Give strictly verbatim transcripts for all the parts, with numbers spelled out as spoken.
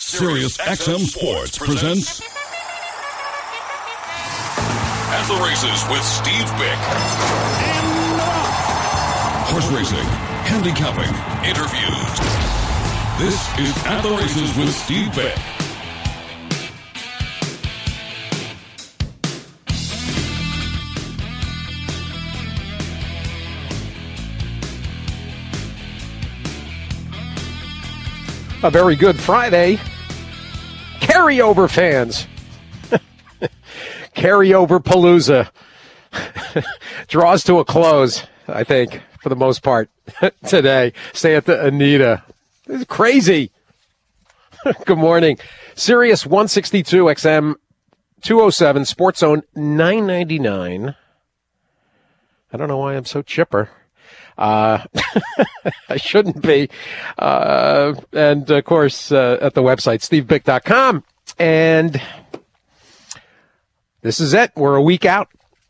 Sirius X M Sports presents At the Races with Steve Bick. Horse racing, handicapping, interviews. This is At the Races with Steve Bick. A very good Friday. Carryover fans. Carryover Palooza draws to a close, I think, for the most part, today. Santa Anita. This is crazy. Good morning. Sirius one sixty-two X M two oh seven, Sports Zone nine ninety-nine. I don't know why I'm so chipper. Uh, I shouldn't be. Uh, and, of course, uh, at the website, steve bick dot com. And this is it. We're a week out.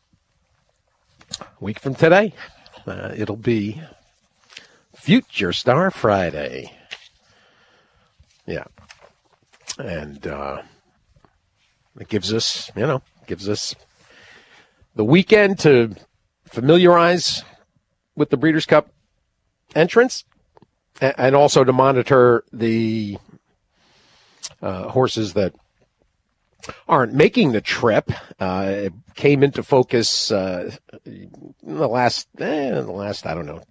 A week from today. Uh, it'll be Future Star Friday. Yeah. And uh, it gives us, you know, gives us the weekend to familiarize with the Breeders' Cup entrance, and also to monitor the uh, horses that aren't making the trip. Uh, it came into focus uh, in the last, eh, in the last, I don't know,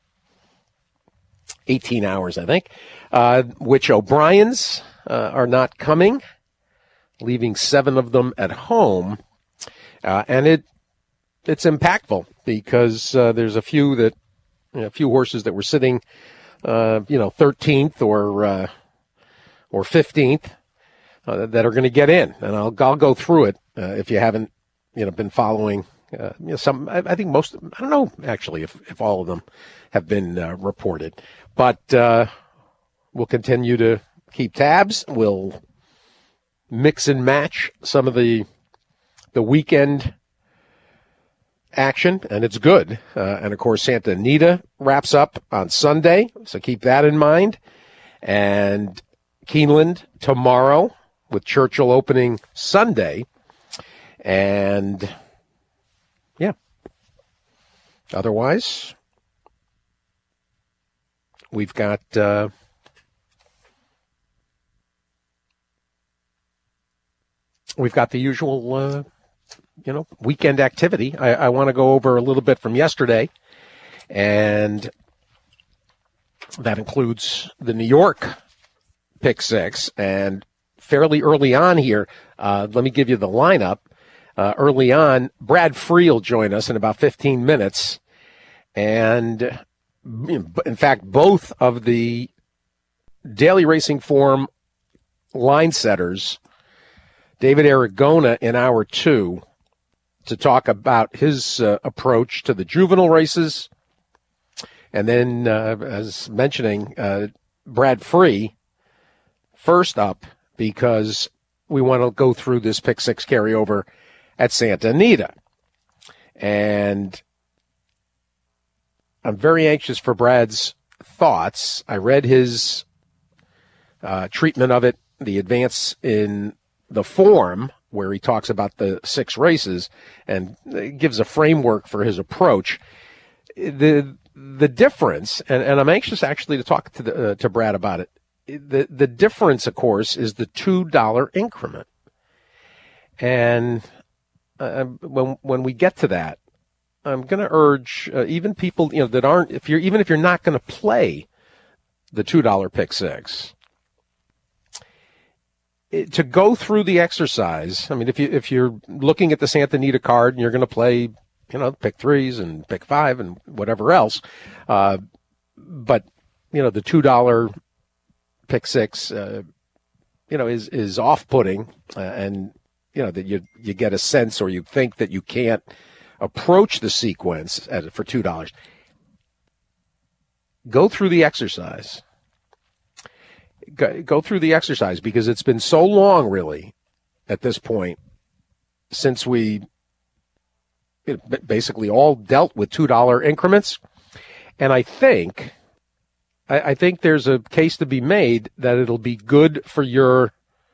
eighteen hours, I think, uh, which O'Briens uh, are not coming, leaving seven of them at home, uh, and it it's impactful because uh, there's a few that, you know, a few horses that were sitting, uh, you know, thirteenth or uh, or fifteenth uh, that are going to get in, and I'll I'll go through it uh, if you haven't, you know, been following. Uh, you know, some I, I think most. I don't know actually if if all of them have been uh, reported, but uh, we'll continue to keep tabs. We'll mix and match some of the the weekend action, and it's good. Uh, and, of course, Santa Anita wraps up on Sunday, so keep that in mind. And Keeneland tomorrow, with Churchill opening Sunday. And, yeah. Otherwise, we've got uh, we've got the usual uh, you know, weekend activity. I, I want to go over a little bit from yesterday, and that includes the New York Pick Six. And fairly early on here, uh, let me give you the lineup. Uh, early on, Brad Free will join us in about fifteen minutes. And, in fact, both of the Daily Racing Form line setters, David Aragona in hour two, to talk about his uh, approach to the juvenile races. And then, uh, as mentioning, uh, Brad Free first up, because we want to go through this Pick Six carryover at Santa Anita. And I'm very anxious for Brad's thoughts. I read his uh, treatment of it, the advance in the form, where he talks about the six races and gives a framework for his approach. The the difference, and, and I'm anxious actually to talk to the, uh, to Brad about it. The the difference, of course, is the two dollar increment. And uh, when when we get to that, I'm going to urge uh, even people, you know, that aren't, if you're even if you're not going to play the two dollar Pick Six, to go through the exercise. I mean, if you if you're looking at the Santa Anita card and you're going to play, you know, pick threes and pick five and whatever else, uh, but you know, the two dollar Pick Six, uh, you know, is is off-putting, uh, and you know that you you get a sense, or you think that you can't approach the sequence at, for two dollars. Go through the exercise. Go, go through the exercise, because it's been so long, really, at this point, since we you know, basically all dealt with two dollar increments. And I think I, I think there's a case to be made that it'll be good for your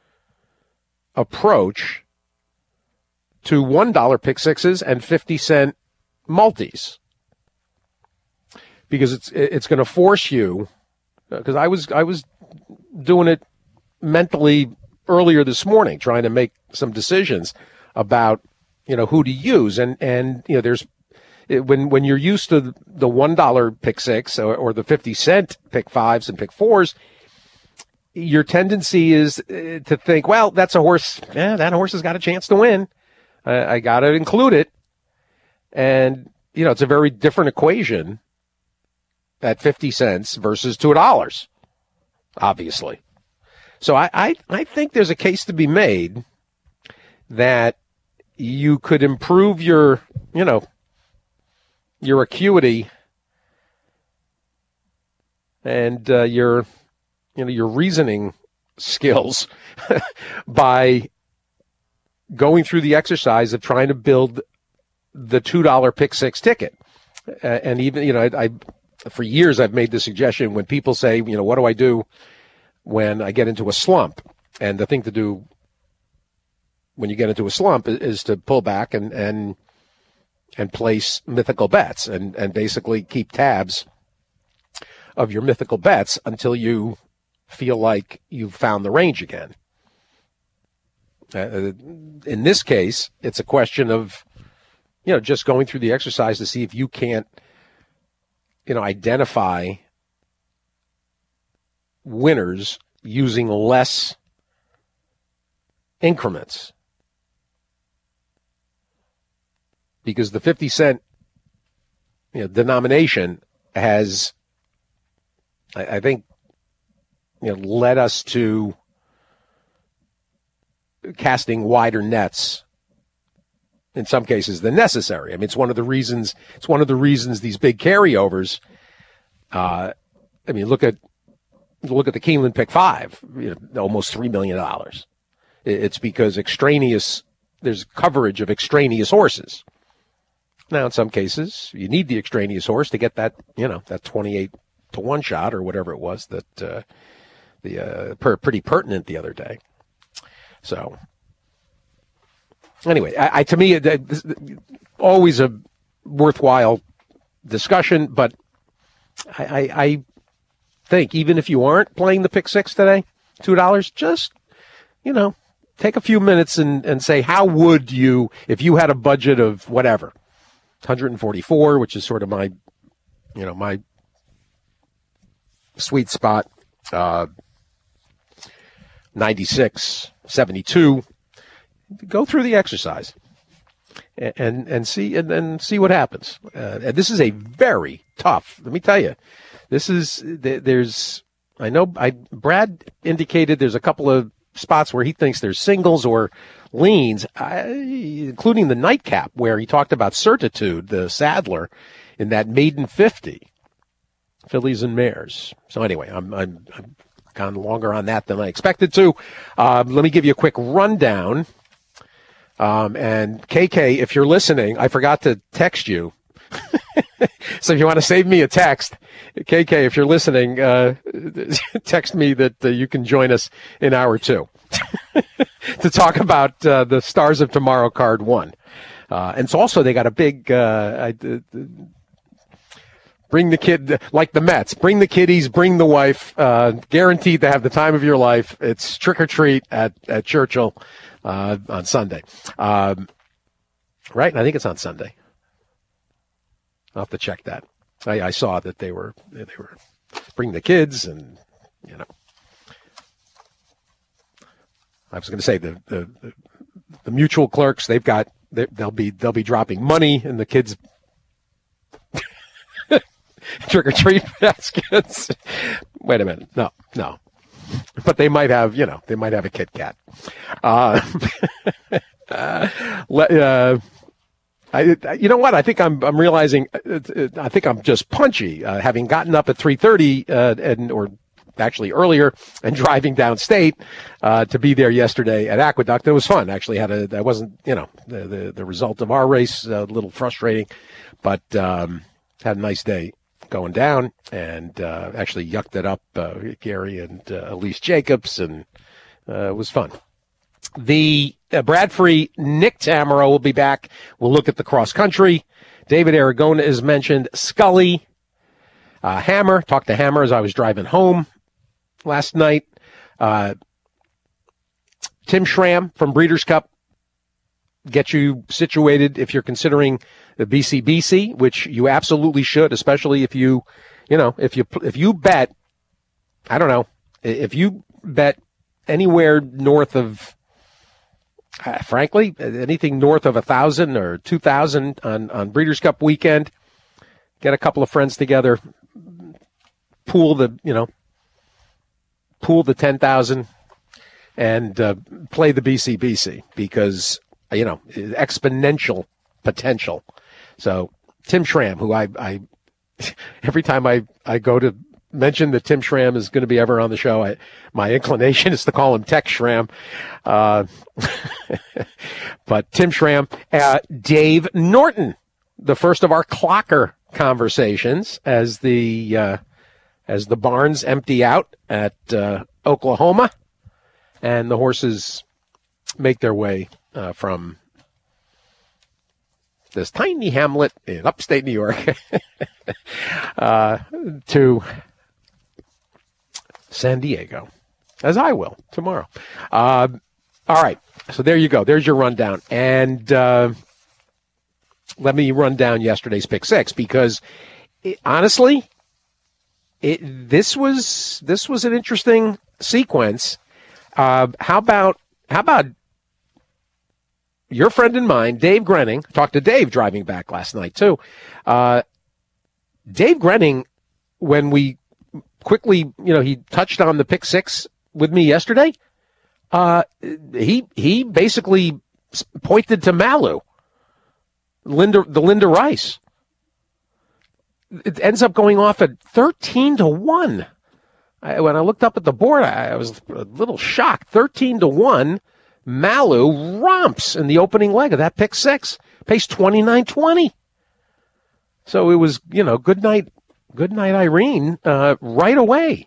approach to one dollar pick sixes and fifty cent multis, because it's it's going to force you. Because I was I was doing it mentally earlier this morning, trying to make some decisions about, you know, who to use, and and you know, there's when when you're used to the one dollar pick six or, or the fifty cent pick fives and pick fours, your tendency is to think, well, that's a horse. Yeah, that horse has got a chance to win. I, I got to include it, and you know, it's a very different equation at fifty cents versus two dollars, obviously. So I, I, I think there's a case to be made that you could improve your, you know, your acuity and uh, your, you know, your reasoning skills by going through the exercise of trying to build the two dollar pick six ticket. Uh, and even, you know, I, I for years I've made the suggestion when people say, you know, what do I do when I get into a slump? And the thing to do when you get into a slump is, is to pull back and, and, and place mythical bets and, and basically keep tabs of your mythical bets until you feel like you've found the range again. Uh, in this case, it's a question of, you know, just going through the exercise to see if you can't, you know, identify winners using less increments. Because the fifty cent, you know, denomination has, I, I think, you know, led us to casting wider nets in some cases than necessary. I mean, it's one of the reasons, it's one of the reasons these big carryovers, uh, I mean, look at, look at the Keeneland pick five, you know, almost three million dollars. It's because extraneous, there's coverage of extraneous horses. Now, in some cases, you need the extraneous horse to get that, you know, that twenty-eight to one shot or whatever it was that, uh, the, uh, per, pretty pertinent the other day. So, anyway, I, I to me, it, it, always a worthwhile discussion, but I, I, I think even if you aren't playing the pick six today, two dollars, just, you know, take a few minutes and, and say, how would you, if you had a budget of whatever, one hundred forty-four, which is sort of my, you know, my sweet spot, uh, ninety-six, seventy-two, go through the exercise and, and, and see, and then see what happens. Uh, and this is a very tough, let me tell you, this is, there's, I know I, Brad indicated there's a couple of spots where he thinks there's singles or leans, I, including the nightcap where he talked about Certitude, the Sadler, in that maiden fifty, fillies and mares. So anyway, I'm, I'm, I'm gone longer on that than I expected to. Um, let me give you a quick rundown. Um, and K K, if you're listening, I forgot to text you. So if you want to save me a text, K K, if you're listening, uh, text me that uh, you can join us in hour two to talk about uh, the Stars of Tomorrow card one. Uh, and so also they got a big, uh, I, uh, bring the kid, like the Mets, bring the kiddies, bring the wife, uh, guaranteed to have the time of your life. It's trick or treat at, at Churchill, uh, on Sunday. Um, right? I think it's on Sunday. I'll have to check that. I, I saw that they were, they were bring the kids and, you know, I was going to say the, the, the, the mutual clerks, they've got, they'll be, they'll be dropping money in the kids' trick or treat baskets. Wait a minute. No, no. But they might have, you know, they might have a Kit Kat. Uh, uh, uh, I, you know what? I think I'm, I'm realizing, I think I'm just punchy, uh, having gotten up at three thirty, uh, and, or actually earlier and driving downstate, uh, to be there yesterday at Aqueduct. It was fun. Actually had a, that wasn't, you know, the, the, the result of our race, a little frustrating, but, um, had a nice day going down, and uh, actually yucked it up, uh, Gary and uh, Elise Jacobs, and uh, it was fun. The uh, Bradfree, Nick Tamaro will be back. We'll look at the cross country. David Aragona is mentioned. Scully, uh, Hammer. Talked to Hammer as I was driving home last night. Uh, Tim Schramm from Breeders' Cup. Get you situated if you're considering the B C B C, which you absolutely should, especially if you, you know, if you if you bet, I don't know, if you bet anywhere north of, uh, frankly, anything north of a thousand or two thousand on on Breeders' Cup weekend, get a couple of friends together, pool the, you know, pool the ten thousand, and uh, play the B C B C because, you know, exponential potential. So Tim Schramm, who I, I every time I, I go to mention that Tim Schramm is going to be ever on the show, I, my inclination is to call him Tech Schramm. Uh, but Tim Schramm, uh, Dave Norton, the first of our clocker conversations as the uh, as the barns empty out at uh, Oklahoma, and the horses make their way uh, from this tiny hamlet in upstate New York uh, to San Diego, as I will tomorrow. Uh, all right, so there you go. There's your rundown. And uh, let me run down yesterday's pick six, because it, honestly, it, this was this was an interesting sequence. Uh, how about how about your friend and mine, Dave Grenning? Talked to Dave driving back last night too. Uh, Dave Grenning, when we quickly, you know, he touched on the pick six with me yesterday. Uh, he he basically pointed to Malu, Linda the Linda Rice. It ends up going off at thirteen to one. I, when I looked up at the board, I, I was a little shocked. Thirteen to one. Malu romps in the opening leg of that pick six, pays twenty-nine twenty. So it was, you know, good night, good night, Irene, uh, right away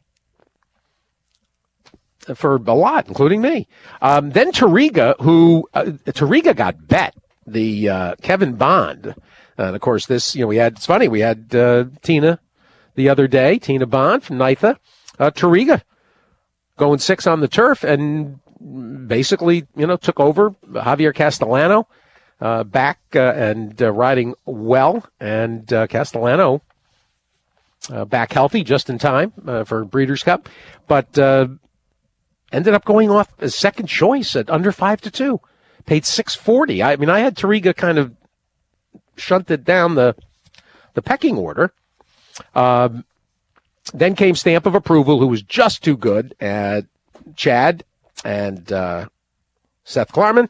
for a lot, including me. Um, then Tariga, who uh, Tariga got bet, the uh, Kevin Bond, and of course this, you know, we had. It's funny, we had uh, Tina the other day, Tina Bond from Nitha, uh, Tariga going six on the turf, and basically, you know, took over Javier Castellano uh, back uh, and uh, riding well, and uh, Castellano uh, back healthy just in time uh, for Breeders' Cup, but uh, ended up going off as second choice at under five to two. Paid six forty. I mean, I had Tariga kind of shunted down the the pecking order. Um, then came Stamp of Approval, who was just too good at Chad and uh, Seth Klarman,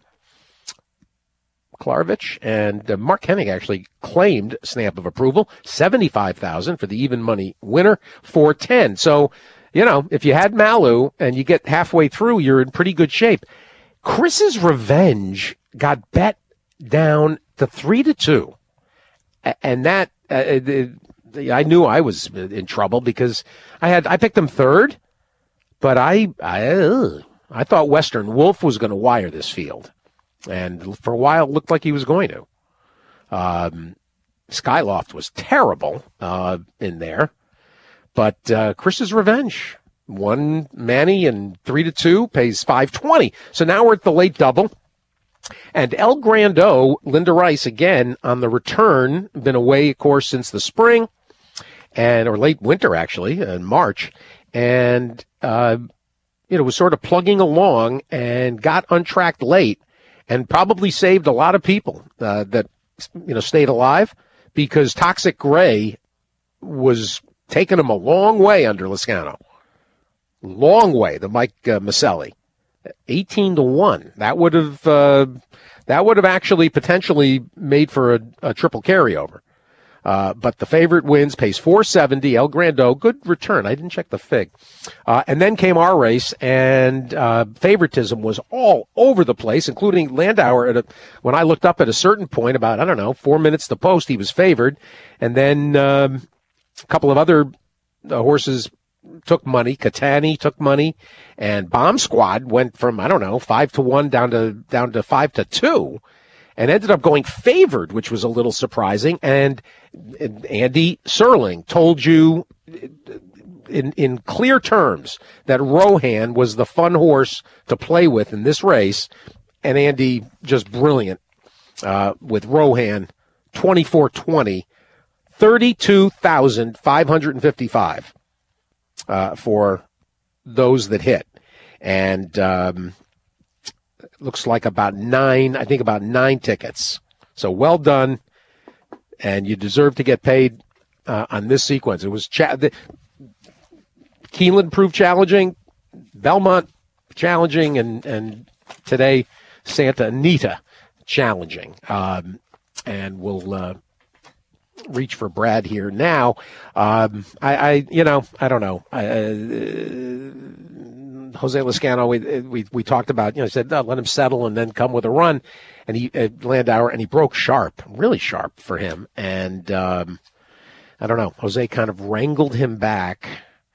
Klarovich, and uh, Mark Hennig actually claimed Stamp of Approval, seventy-five thousand dollars for the even money winner, four ten. So, you know, if you had Malu and you get halfway through, you're in pretty good shape. Chris's Revenge got bet down to three to two, and that uh, I knew I was in trouble because I had I picked him third, but I I. Uh, I thought Western Wolf was going to wire this field, and for a while it looked like he was going to. Um, Skyloft was terrible uh, in there, but uh, Chris's Revenge won Manny and three to two, pays five twenty. So now we're at the late double, and El Grando, Linda Rice again on the return, been away of course since the spring, and or late winter actually in March, and. Uh, You know, was sort of plugging along and got untracked late, and probably saved a lot of people uh, that, you know, stayed alive, because Toxic Gray was taking him a long way under Loscano. Long way, the Mike uh, Maselli. eighteen to one. That would have uh, that would have actually potentially made for a, a triple carryover. Uh, but the favorite wins, pays four seventy. El Grando, good return. I didn't check the fig. Uh, and then came our race, and uh, favoritism was all over the place, including Landauer. At a, when I looked up at a certain point, about, I don't know, four minutes to post, he was favored. And then um, a couple of other uh, horses took money. Katani took money, and Bomb Squad went from, I don't know, five to one down to down to five to two, and ended up going favored, which was a little surprising. And, and Andy Serling told you in in clear terms that Rohan was the fun horse to play with in this race, and Andy just brilliant uh, with Rohan, twenty-four twenty, thirty-two thousand five hundred fifty-five uh, for those that hit. And um, looks like about nine, I think about nine tickets. So well done, and you deserve to get paid uh, on this sequence. It was cha- the, Keeneland proved challenging, Belmont challenging, and, and today Santa Anita challenging. Um, and we'll uh, reach for Brad here now. Um, I, I, you know, I don't know. I, uh, Jose Lezcano, we, we we talked about, you know, said, oh, let him settle and then come with a run. And he, uh, Landauer, and he broke sharp, really sharp for him. And um, I don't know, Jose kind of wrangled him back,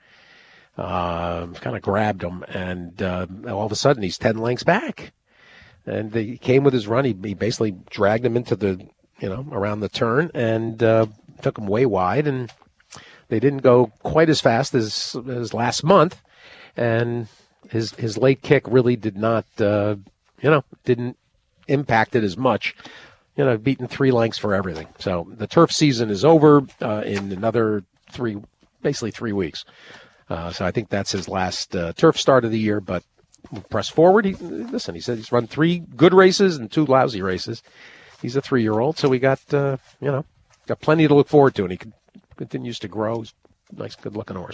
uh, kind of grabbed him, and uh, all of a sudden he's ten lengths back. And he came with his run. He, he basically dragged him into the, you know, around the turn, and uh, took him way wide. And they didn't go quite as fast as as last month. And his his late kick really did not, uh, you know, didn't impact it as much. You know, beaten three lengths for everything. So the turf season is over uh, in another three, basically three weeks. Uh, so I think that's his last uh, turf start of the year. But we'll press forward. He, listen, he said he's run three good races and two lousy races. He's a three-year-old, so we got, uh, you know, got plenty to look forward to, and he continues to grow. He's a nice, good-looking horse.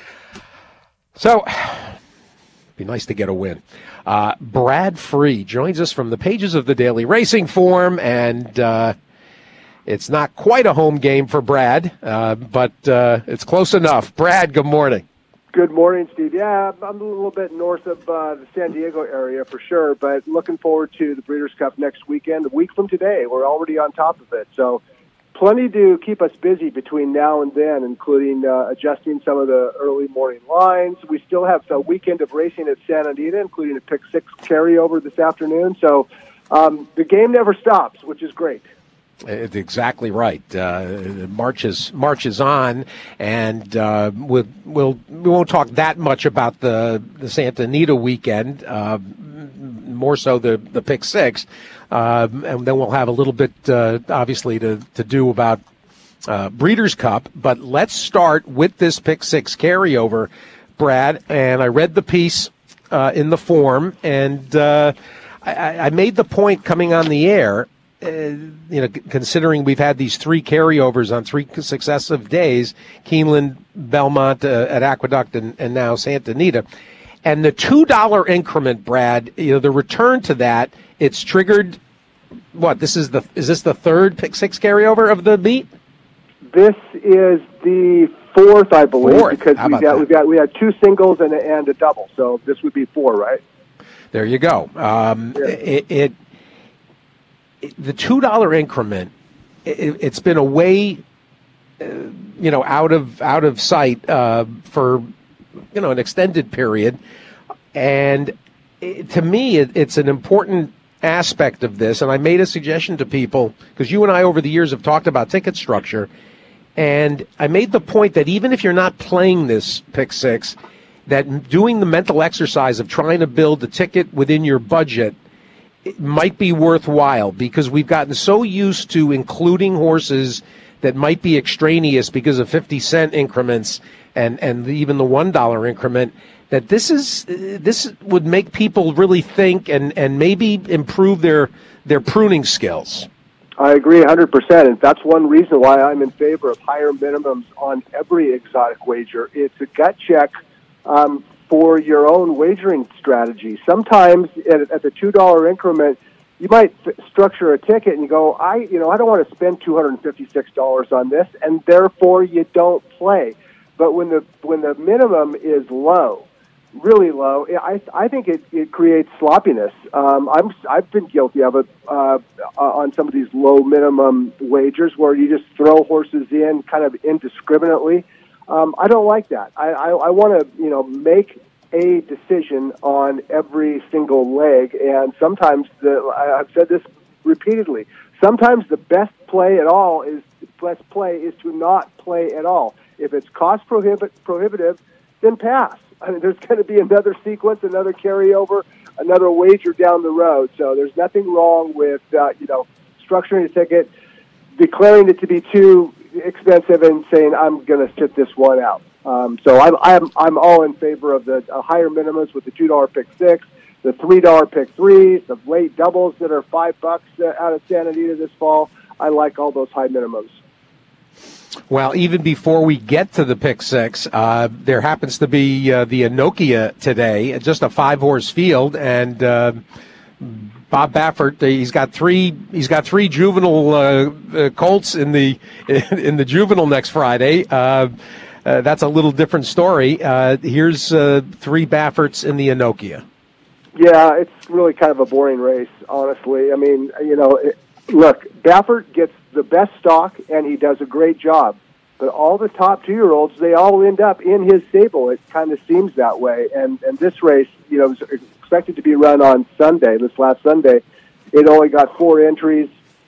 So, be nice to get a win. Uh, Brad Free joins us from the pages of the Daily Racing Form, and uh, it's not quite a home game for Brad, uh, but uh, it's close enough. Brad, good morning. Good morning, Steve. Yeah, I'm a little bit north of uh, the San Diego area for sure, but looking forward to the Breeders' Cup next weekend, a week from today. We're already on top of it, so plenty to keep us busy between now and then, including uh, adjusting some of the early morning lines. We still have a weekend of racing at Santa Anita, including a pick six carryover this afternoon, so um, the game never stops, which is great. It's exactly right. Uh, March is March is on, and uh, we'll, we'll we won't talk that much about the the Santa Anita weekend. Uh, more so the the pick six, uh, and then we'll have a little bit uh, obviously to to do about uh, Breeders' Cup. But let's start with this pick six carryover, Brad. And I read the piece uh, in the Form, and uh, I, I made the point coming on the air. Uh, you know, considering we've had these three carryovers on three successive days, Keeneland, Belmont uh, at Aqueduct, and, and now Santa Anita, and the two dollar increment, Brad, you know, the return to that, it's triggered. What this is the is this the third pick six carryover of the meet? This is the fourth, I believe, fourth. because How we about got that? we got we had two singles and a, and a double, so this would be four, right? There you go. Um, Yeah. it, it The two dollar increment, it, it's been a way, uh, you know, out of out of sight uh, for, you know, an extended period, and it, to me, it, it's an important aspect of this. And I made a suggestion to people because you and I over the years have talked about ticket structure, and I made the point that even if you're not playing this pick six, that doing the mental exercise of trying to build a ticket within your budget, it might be worthwhile, because we've gotten so used to including horses that might be extraneous because of fifty cent increments and, and even the one dollar increment, that this is this would make people really think and, and maybe improve their their pruning skills. I agree one hundred percent, and that's one reason why I'm in favor of higher minimums on every exotic wager. It's a gut check um, for your own wagering strategy. Sometimes at, at the two dollar increment, you might f- structure a ticket and you go, I, you know, I don't want to spend two hundred fifty-six dollars on this, and therefore you don't play. But when the when the minimum is low, really low. I I think it, it creates sloppiness. Um, I'm I've been guilty of it uh, on some of these low minimum wagers where you just throw horses in kind of indiscriminately. Um, I don't like that. I I, I want to you know make a decision on every single leg, and sometimes the I've said this repeatedly. Sometimes the best play at all is best play is to not play at all. If it's cost prohibit, prohibitive, then pass. I mean, there's going to be another sequence, another carryover, another wager down the road. So there's nothing wrong with, uh, you know, structuring a ticket, declaring it to be too expensive, and saying, I'm going to sit this one out. Um, so I'm, I'm, I'm all in favor of the uh, higher minimums with the two dollar pick six, the three dollar pick threes, the late doubles that are five bucks uh, out of Santa Anita this fall. I like all those high minimums. Well, even before we get to the pick six, uh, there happens to be uh, the Anokia today, just a five-horse field, and uh, Bob Baffert, he's got three. He's got three juvenile uh, uh, colts in the in the juvenile next Friday. Uh, uh, that's a little different story. Uh, here's uh, three Bafferts in the Anokia. Yeah, it's really kind of a boring race, honestly. I mean, you know, it, look, Baffert gets the best stock, and he does a great job. But all the top two-year-olds, they all end up in his stable. It kind of seems that way. And and this race, you know, was expected to be run on Sunday, this last Sunday. It only got four entries,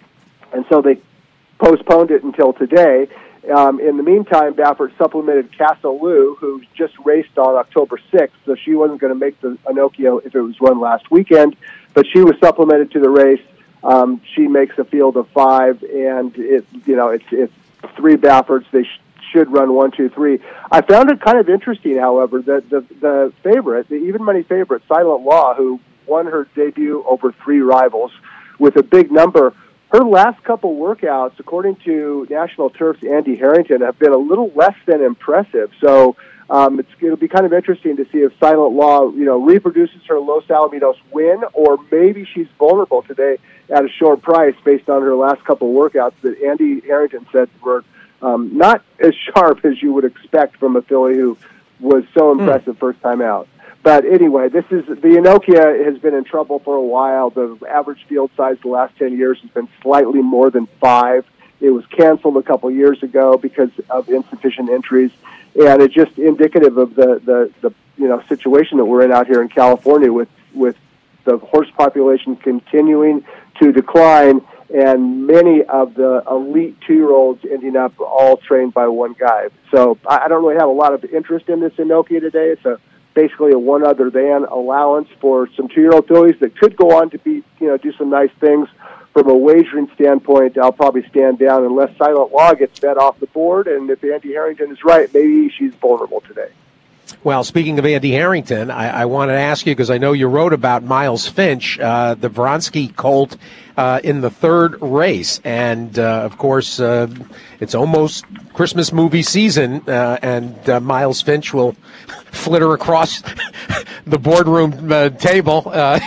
and so they postponed it until today. Um, in the meantime, Baffert supplemented Casa Lou, who just raced on October sixth, so she wasn't going to make the Anokia if it was run last weekend, but she was supplemented to the race. Um, she makes a field of five, and it, you know, it's it's three Bafferts. They sh- should run one, two, three. I found it kind of interesting, however, that the the favorite, the even money favorite, Silent Law, who won her debut over three rivals with a big number. Her last couple workouts, according to National Turf's Andy Harrington, have been a little less than impressive. So um, it's, it'll be kind of interesting to see if Silent Law, you know, reproduces her Los Alamitos win, or maybe she's vulnerable today at a short price based on her last couple workouts that Andy Harrington said were um, not as sharp as you would expect from a filly who was so impressive mm. first time out. But anyway, this is the Anokia has been in trouble for a while. The average field size the last ten years has been slightly more than five. It was canceled a couple years ago because of insufficient entries, and it's just indicative of the, the, the you know situation that we're in out here in California with with the horse population continuing to decline, and many of the elite two-year-olds ending up all trained by one guy. So I don't really have a lot of interest in this Anokia today. It's a basically a one other than allowance for some two-year-old fillies that could go on to be, you know, do some nice things. From a wagering standpoint, I'll probably stand down unless Silent Law gets bet off the board, and if Andy Harrington is right, maybe she's vulnerable today. Well, speaking of Andy Harrington, I, I wanted to ask you, because I know you wrote about Miles Finch, uh, the Vronsky colt, uh, in the third race. And, uh, of course, uh, it's almost Christmas movie season, uh, and uh, Miles Finch will flitter across the boardroom uh, table. Uh,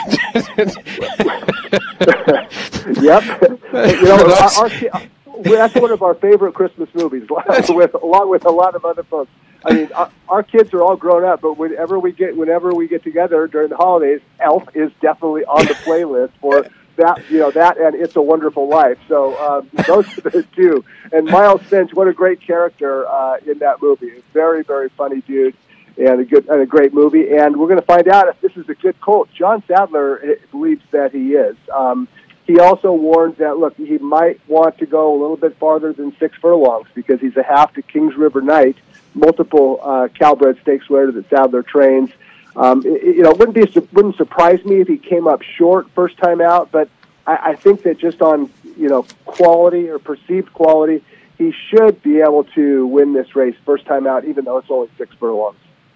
yep. You know, our, our, that's one of our favorite Christmas movies, with, along with a lot of other folks. I mean, our, our kids are all grown up, but whenever we get whenever we get together during the holidays, Elf is definitely on the playlist for that. You know that, and It's a Wonderful Life. So um, those are the two. And Miles Finch, what a great character uh, in that movie. A very, very funny dude, and a good and a great movie. And we're going to find out if this is a good colt. John Sadler believes that he is. Um, He also warns that, look, he might want to go a little bit farther than six furlongs because he's a half to Kings River Knight, multiple uh, Calbred stakes winner that Sadler trains. Um, it, you know, it wouldn't be wouldn't surprise me if he came up short first time out, but I, I think that just on you know quality or perceived quality, he should be able to win this race first time out, even though it's only six furlongs.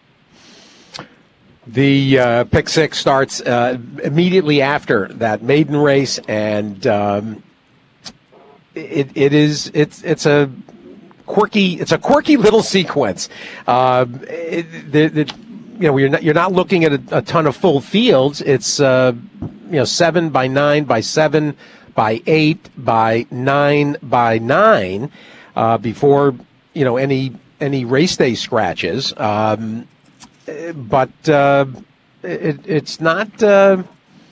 The uh, pick six starts uh, immediately after that maiden race, and um, it it is it's it's a quirky it's a quirky little sequence. Uh, it, the, the, you know, you're not you're not looking at a, a ton of full fields. It's uh, you know seven by nine by seven by eight by nine by nine uh, before you know any any race day scratches. Um, but uh, it, it's not. Uh,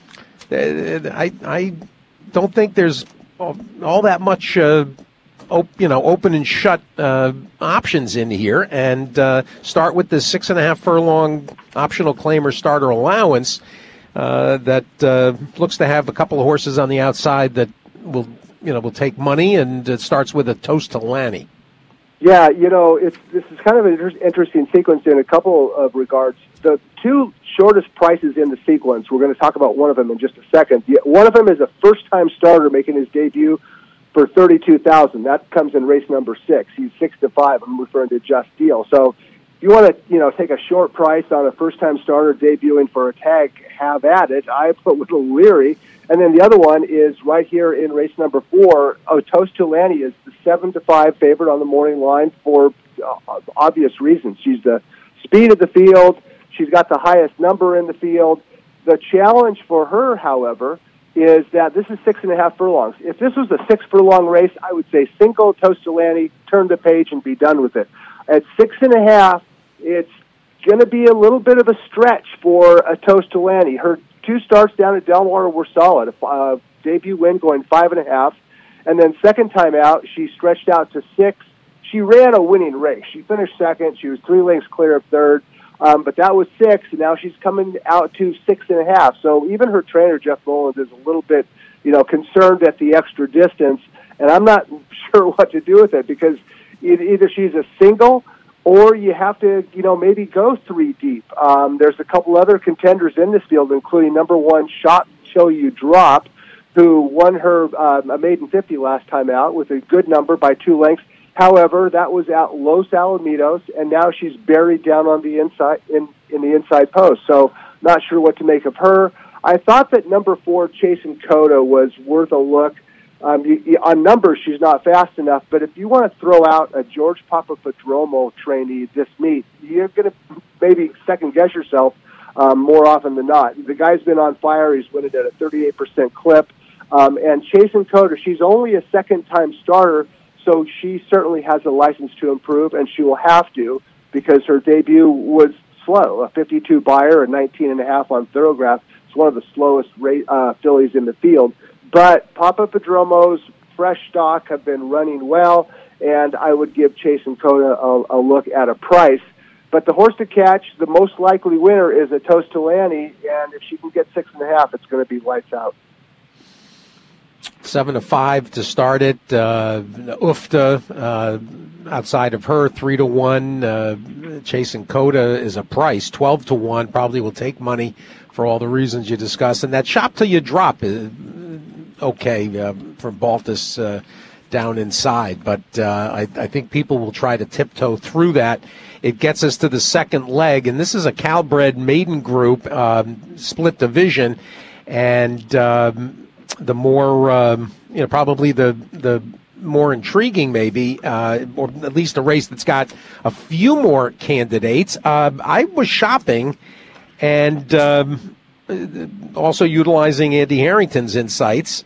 I I don't think there's all, all that much. Uh, op, you know, open and shut uh, options in here, and uh, start with the six and a half furlong optional claimer starter allowance uh, that uh, looks to have a couple of horses on the outside that will, you know, will take money, and it starts with a Toast to Lanny. Yeah, you know, it's this is kind of an inter- interesting sequence in a couple of regards. The two shortest prices in the sequence, we're going to talk about one of them in just a second. The, one of them is a first-time starter making his debut for thirty-two thousand dollars. That comes in race number six. He's six to five. I'm referring to Just Deal. So if you want to, you know, take a short price on a first-time starter debuting for a tag, have at it. I'm a little leery. And then the other one is right here in race number four. Oh, Toast to Lanny is the seven to five favorite on the morning line for uh, obvious reasons. She's the speed of the field. She's got the highest number in the field. The challenge for her, however, is that this is six and a half furlongs. If this was a six furlong race, I would say Cinco, Toast to Lanny, turn the page and be done with it. At six and a half, it's going to be a little bit of a stretch for a Toast to Lanny. Her two starts down at Del Mar were solid. A uh, debut win going five and a half. And then second time out, she stretched out to six. She ran a winning race. She finished second. She was three lengths clear of third. Um, but that was six, and now she's coming out to six and a half. So even her trainer, Jeff Mullins, is a little bit, you know, concerned at the extra distance. And I'm not sure what to do with it, because either she's a single or you have to, you know, maybe go three deep. Um, there's a couple other contenders in this field, including number one, Shot Till You Drop, who won her um, a maiden fifty last time out with a good number by two lengths. However, that was at Los Alamitos, and now she's buried down on the inside in, in the inside post. So, not sure what to make of her. I thought that number four, Chasen Coda, was worth a look. Um, you, you, on numbers, she's not fast enough, but if you want to throw out a George Papadromo trainee this meet, you're going to maybe second guess yourself um, more often than not. The guy's been on fire. He's winning at a thirty-eight percent clip. Um, and Chasen Coda, she's only a second-time starter, so she certainly has a license to improve, and she will have to, because her debut was slow. A fifty-two buyer, a nineteen and a half on Thoroughgraph. It's one of the slowest rate, uh, fillies in the field. But Papadromo's fresh stock have been running well, and I would give Chasen Coda a, a look at a price. But the horse to catch, the most likely winner is a Toast to Lanny, and if she can get six and a half, it's going to be lights out. Seven to five to start it. Uh, Ufta, uh, outside of her, three to one. Uh, Chasen Coda is a price, twelve to one. Probably will take money for all the reasons you discussed. And that Shop Till You Drop is okay uh, for Baltus uh, down inside, but uh, I, I think people will try to tiptoe through that. It gets us to the second leg, and this is a Calbred maiden group, um, split division, and um, the more, um, you know, probably the the more intriguing maybe, uh, or at least a race that's got a few more candidates. Uh, I was shopping and um, also utilizing Andy Harrington's insights,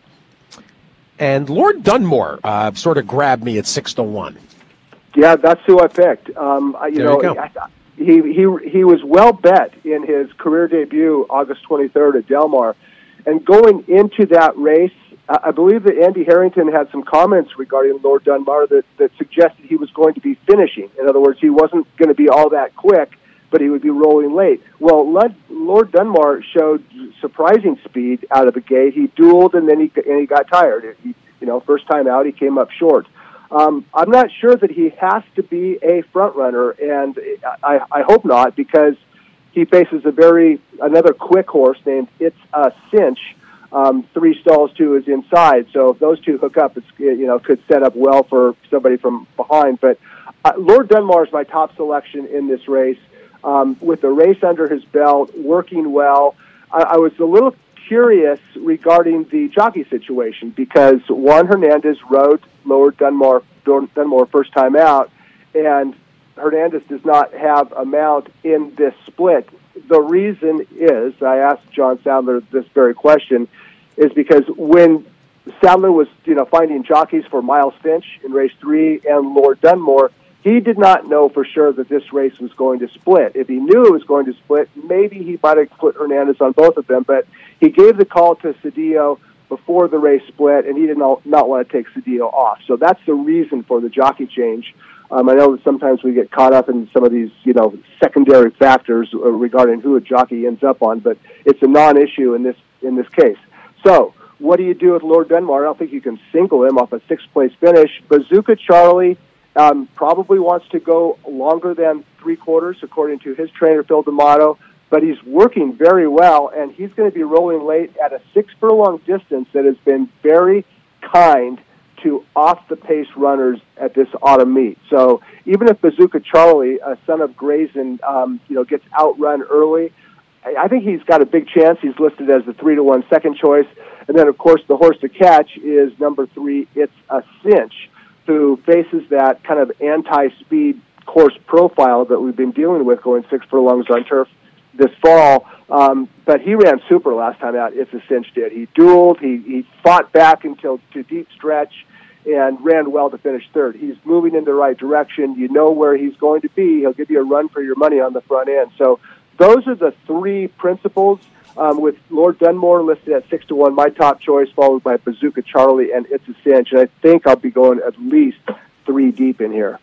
and Lord Dunmore uh, sort of grabbed me at six to one. Yeah, that's who I picked. Um, you there know, you go. he he he was well bet in his career debut, August twenty-third at Del Mar, and going into that race, I believe that Andy Harrington had some comments regarding Lord Dunmore that that suggested he was going to be finishing. In other words, he wasn't going to be all that quick, but he would be rolling late. Well, Lord Dunmore showed surprising speed out of the gate. He dueled, and then he and he got tired. He, you know, first time out, he came up short. Um, I'm not sure that he has to be a front runner, and I, I hope not, because he faces a very another quick horse named It's a Cinch. Um, three stalls to his inside, so if those two hook up, it's, you know, could set up well for somebody from behind. But uh, Lord Dunmore is my top selection in this race. Um, with the race under his belt, working well, I, I was a little curious regarding the jockey situation, because Juan Hernandez rode Lord Dunmore, Dunmore first time out, and Hernandez does not have a mount in this split. The reason is, I asked John Sadler this very question, is because when Sadler was, you know, finding jockeys for Miles Finch in race three and Lord Dunmore, He did not know for sure that this race was going to split. If he knew it was going to split, maybe he might have put Hernandez on both of them, but he gave the call to Cedillo before the race split, and he did not, not want to take Cedillo off. So that's the reason for the jockey change. Um, I know that sometimes we get caught up in some of these, you know, secondary factors regarding who a jockey ends up on, but it's a non-issue in this in this case. So what do you do with Lord Dunmore? I don't think you can single him off a sixth-place finish. Bazooka Charlie um, probably wants to go longer than three quarters, according to his trainer, Phil D'Amato, but he's working very well, and he's going to be rolling late at a six-furlong distance that has been very kind to off-the-pace runners at this autumn meet. So even if Bazooka Charlie, a son of Grayson, um, you know, gets outrun early, I think he's got a big chance. He's listed as the three to one second choice. And then, of course, the horse to catch is number three, It's a Cinch, who faces that kind of anti-speed course profile that we've been dealing with going six furlongs on turf this fall. Um, but he ran super last time out, It's a Cinch did. He dueled, he, he fought back until to deep stretch, and ran well to finish third. He's moving in the right direction. You know where he's going to be. He'll give you a run for your money on the front end. So those are the three principles, um, with Lord Dunmore listed at six to one, my top choice, followed by Bazooka Charlie and It's a Cinch. And I think I'll be going at least three deep in here.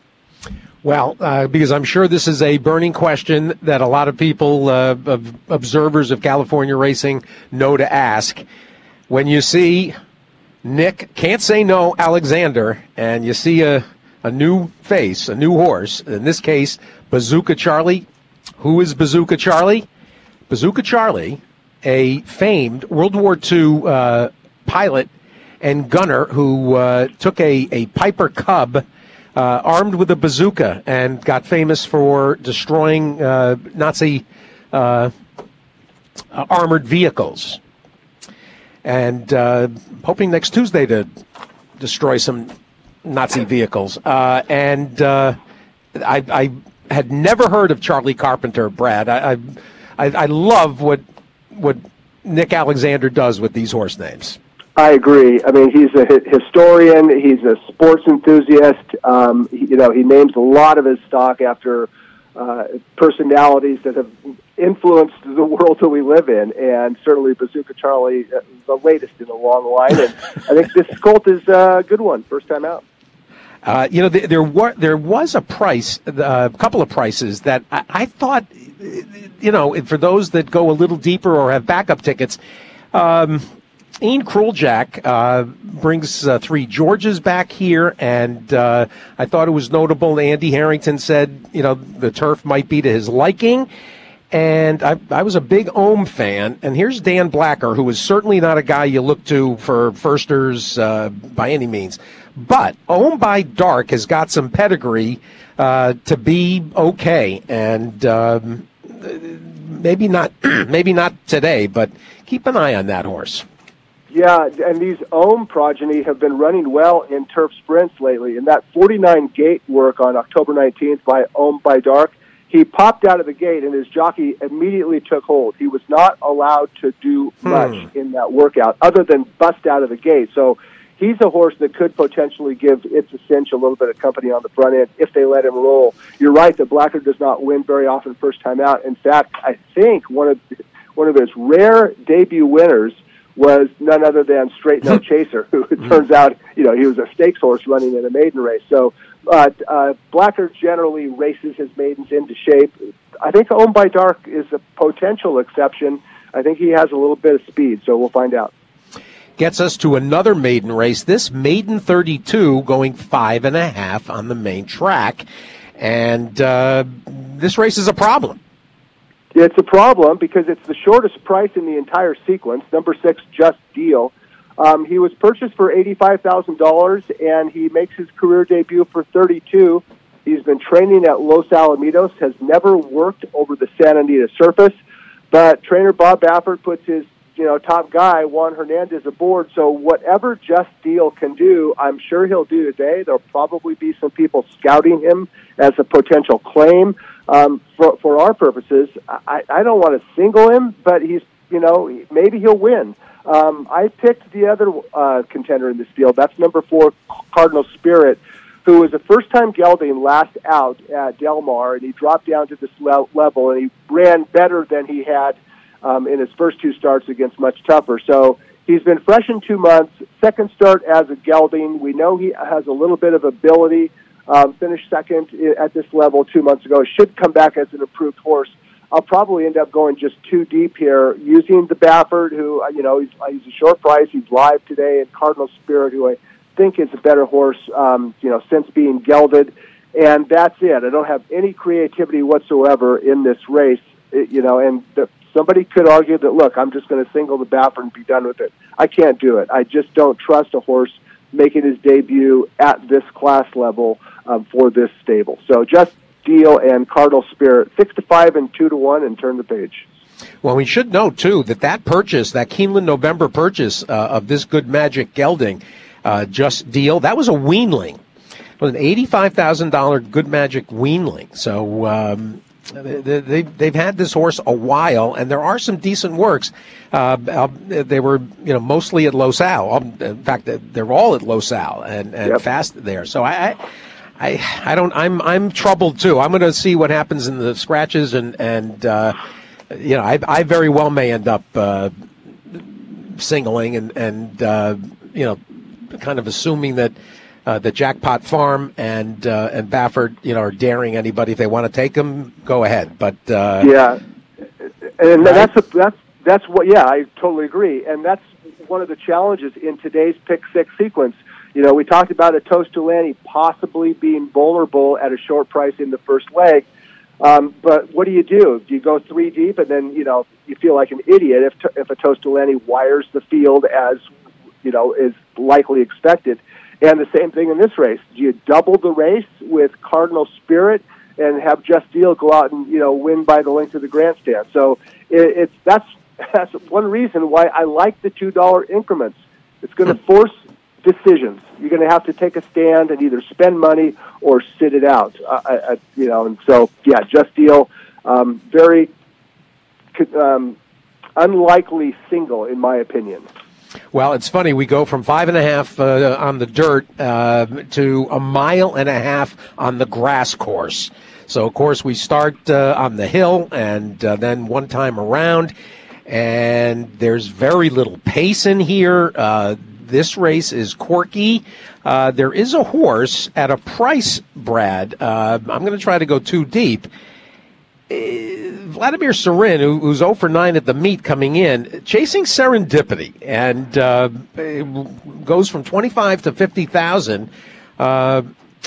Well, uh, because I'm sure this is a burning question that a lot of people, uh, of observers of California racing, know to ask. When you see Nick Can't Say No Alexander, and you see a, a new face, a new horse, in this case, Bazooka Charlie. Who is Bazooka Charlie? Bazooka Charlie, a famed World War Two uh, pilot and gunner who uh, took a, a Piper Cub uh, armed with a bazooka and got famous for destroying uh, Nazi uh, armored vehicles. And uh, hoping next Tuesday to destroy some Nazi vehicles. Uh, and uh, I, I had never heard of Charlie Carpenter, Brad. I, I, I love what what Nick Alexander does with these horse names. I agree. I mean, he's a historian. He's a sports enthusiast. Um, he, you know, he names a lot of his stock after uh, personalities that have influenced the world that we live in, and certainly Bazooka Charlie, uh, the latest in a long line. And I think this colt is a good one, first time out. Uh, you know, there, there, were, there was a price, uh, a couple of prices that I, I thought, you know, for those that go a little deeper or have backup tickets, um, Ian Kruljack uh, brings uh, Three Georges back here, and uh, I thought it was notable. Andy Harrington said, you know, the turf might be to his liking. And I, I was a big Ohm fan, and here's Dan Blacker, who is certainly not a guy you look to for firsters uh, by any means. But Ohm by Dark has got some pedigree uh, to be okay, and um, maybe not, maybe not today, but keep an eye on that horse. Yeah, and these Ohm progeny have been running well in turf sprints lately. And that forty-nine gate work on October nineteenth by Ohm by Dark, he popped out of the gate, and his jockey immediately took hold. He was not allowed to do much hmm. in that workout other than bust out of the gate. So he's a horse that could potentially give It's a Cinch a little bit of company on the front end if they let him roll. You're right that Blacker does not win very often first time out. In fact, I think one of one of his rare debut winners was none other than Straight No Chaser, who it turns out, you know, he was a stakes horse running in a maiden race. So uh, uh, Blacker generally races his maidens into shape. I think Ohm by Dark is a potential exception. I think he has a little bit of speed, so we'll find out. Gets us to another maiden race. This maiden thirty-two going five and a half on the main track. And uh, this race is a problem. It's a problem because it's the shortest price in the entire sequence, number six, Just Deal. Um, he was purchased for eighty-five thousand dollars, and he makes his career debut for thirty-two. He's been training at Los Alamitos, has never worked over the Santa Anita surface, but trainer Bob Baffert puts his you know, top guy, Juan Hernandez, aboard. So whatever Just Deal can do, I'm sure he'll do today. There'll probably be some people scouting him as a potential claim. Um, for, for our purposes, I, I don't want to single him, but he's, you know, maybe he'll win. Um, I picked the other uh, contender in this field. That's number four, Cardinal Spirit, who was a first-time gelding last out at Del Mar, and he dropped down to this le- level, and he ran better than he had um, in his first two starts against much tougher. So he's been fresh in two months, second start as a gelding. We know he has a little bit of ability, um, finished second at this level two months ago. Should come back as an improved horse. I'll probably end up going just too deep here, using the Baffert, who, you know, he's, he's a short price. He's live today, and Cardinal Spirit, who I think is a better horse, um, you know, since being gelded. And that's it. I don't have any creativity whatsoever in this race, it, you know, and the, somebody could argue that, look, I'm just going to single the Baffert and be done with it. I can't do it. I just don't trust a horse making his debut at this class level um, for this stable. So just Deal and Cardinal Spirit, six to five and two to one, and turn the page. Well, we should note too that that purchase, that Keeneland November purchase uh, of this Good Magic gelding, uh, Just Deal, that was a weanling. It was an eighty-five thousand dollars Good Magic weanling. So um, they, they, they've had this horse a while, and there are some decent works. Uh, they were, you know, mostly at Los Al. In fact, they're all at Los Al and, and yep. fast there. So I. I I, I don't. I'm I'm troubled too. I'm going to see what happens in the scratches, and and uh, you know, I I very well may end up uh, singling and and uh, you know, kind of assuming that uh, the Jackpot Farm and uh, and Baffert, you know, are daring anybody if they want to take them, go ahead. But uh, yeah, and right? that's a, that's that's what. Yeah, I totally agree, and that's one of the challenges in today's pick six sequence. You know, we talked about a Toastolani possibly being vulnerable at a short price in the first leg. Um, but what do you do? Do you go three deep and then, you know, you feel like an idiot if if a Toastolani wires the field as, you know, is likely expected? And the same thing in this race. Do you double the race with Cardinal Spirit and have Just Deal go out and, you know, win by the length of the grandstand? So it, it's that's that's one reason why I like the two dollar increments. It's going to force decisions. You're going to have to take a stand and either spend money or sit it out. Uh, I, you know, and so yeah, Just Deal, um, very um, unlikely single in my opinion. Well, it's funny. We go from five and a half uh, on the dirt uh, to a mile and a half on the grass course. So, of course, we start uh, on the hill and uh, then one time around, and there's very little pace in here. Uh, This race is quirky. Uh, there is a horse at a price, Brad. Uh, I'm going to try to go too deep. Uh, Vladimir Serin, who, who's oh for nine at the meet coming in, chasing Serendipity, and uh, goes from twenty-five to fifty thousand. Uh,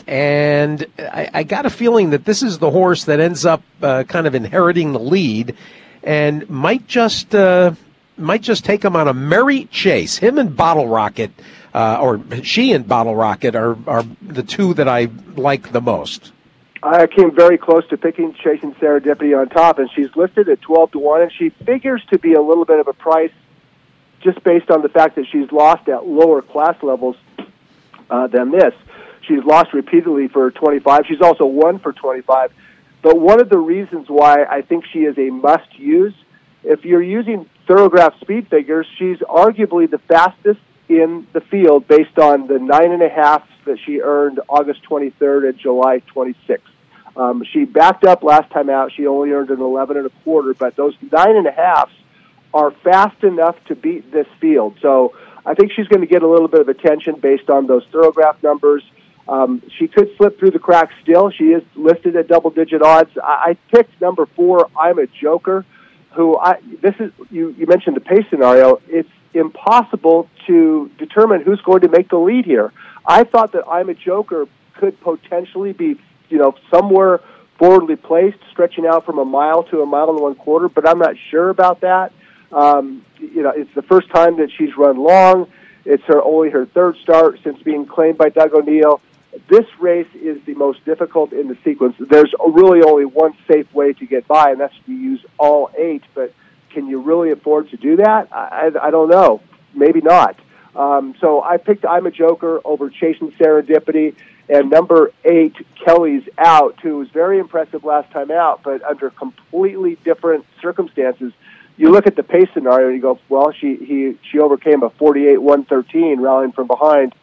and I, I got a feeling that this is the horse that ends up uh, kind of inheriting the lead and might just... Uh, might just take him on a merry chase. Him and Bottle Rocket, uh, or she and Bottle Rocket are, are the two that I like the most. I came very close to picking Chasing Serendipity on top, and she's listed at twelve to one, and she figures to be a little bit of a price just based on the fact that she's lost at lower class levels uh, than this. She's lost repeatedly for twenty-five. She's also won for twenty-five. But one of the reasons why I think she is a must-use, if you're using Thoroughgraph speed figures, she's arguably the fastest in the field based on the nine and a half that she earned August twenty-third and July twenty-sixth. Um, she backed up last time out. She only earned an eleven and a quarter, but those nine and a halves are fast enough to beat this field. So I think she's going to get a little bit of attention based on those Thoroughgraph numbers. Um, she could slip through the cracks still. She is listed at double-digit odds. I, I picked number four, I'm a Joker, who I, this is, you, you mentioned the pace scenario. It's impossible to determine who's going to make the lead here. I thought that I'm a Joker could potentially be, you know, somewhere forwardly placed, stretching out from a mile to a mile and one quarter, but I'm not sure about that. Um, you know, it's the first time that she's run long. It's her only her third start since being claimed by Doug O'Neill. This race is the most difficult in the sequence. There's really only one safe way to get by, and that's to use all eight. But can you really afford to do that? I, I, I don't know. Maybe not. Um, so I picked I'm a Joker over Chasing Serendipity, and number eight, Kelly's Out, who was very impressive last time out, but under completely different circumstances. You look at the pace scenario and you go, well, she he she overcame a forty-eight one thirteen rallying from behind.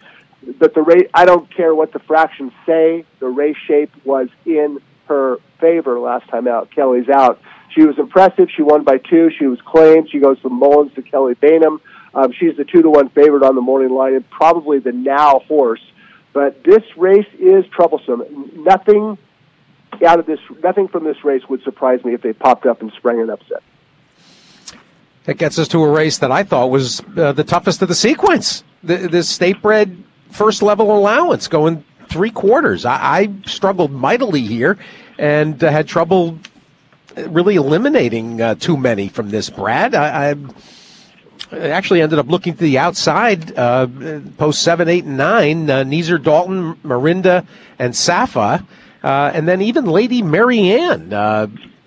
but the race, I don't care what the fractions say, the race shape was in her favor last time out. Kelly's out. She was impressive. She won by two. She was claimed. She goes from Mullins to Kelly Bainham. Um, she's the two to one favorite on the morning line and probably the now horse. But this race is troublesome. Nothing out of this, nothing from this race would surprise me if they popped up and sprang an upset. That gets us to a race that I thought was uh, the toughest of the sequence. The, the state-bred first-level allowance going three quarters. I, I struggled mightily here and uh, had trouble really eliminating uh, too many from this, Brad. I, I actually ended up looking to the outside, uh, post seven, eight, and nine, uh, Neeser Dalton, Marinda, and Safa, uh, and then even Lady Marianne. Uh,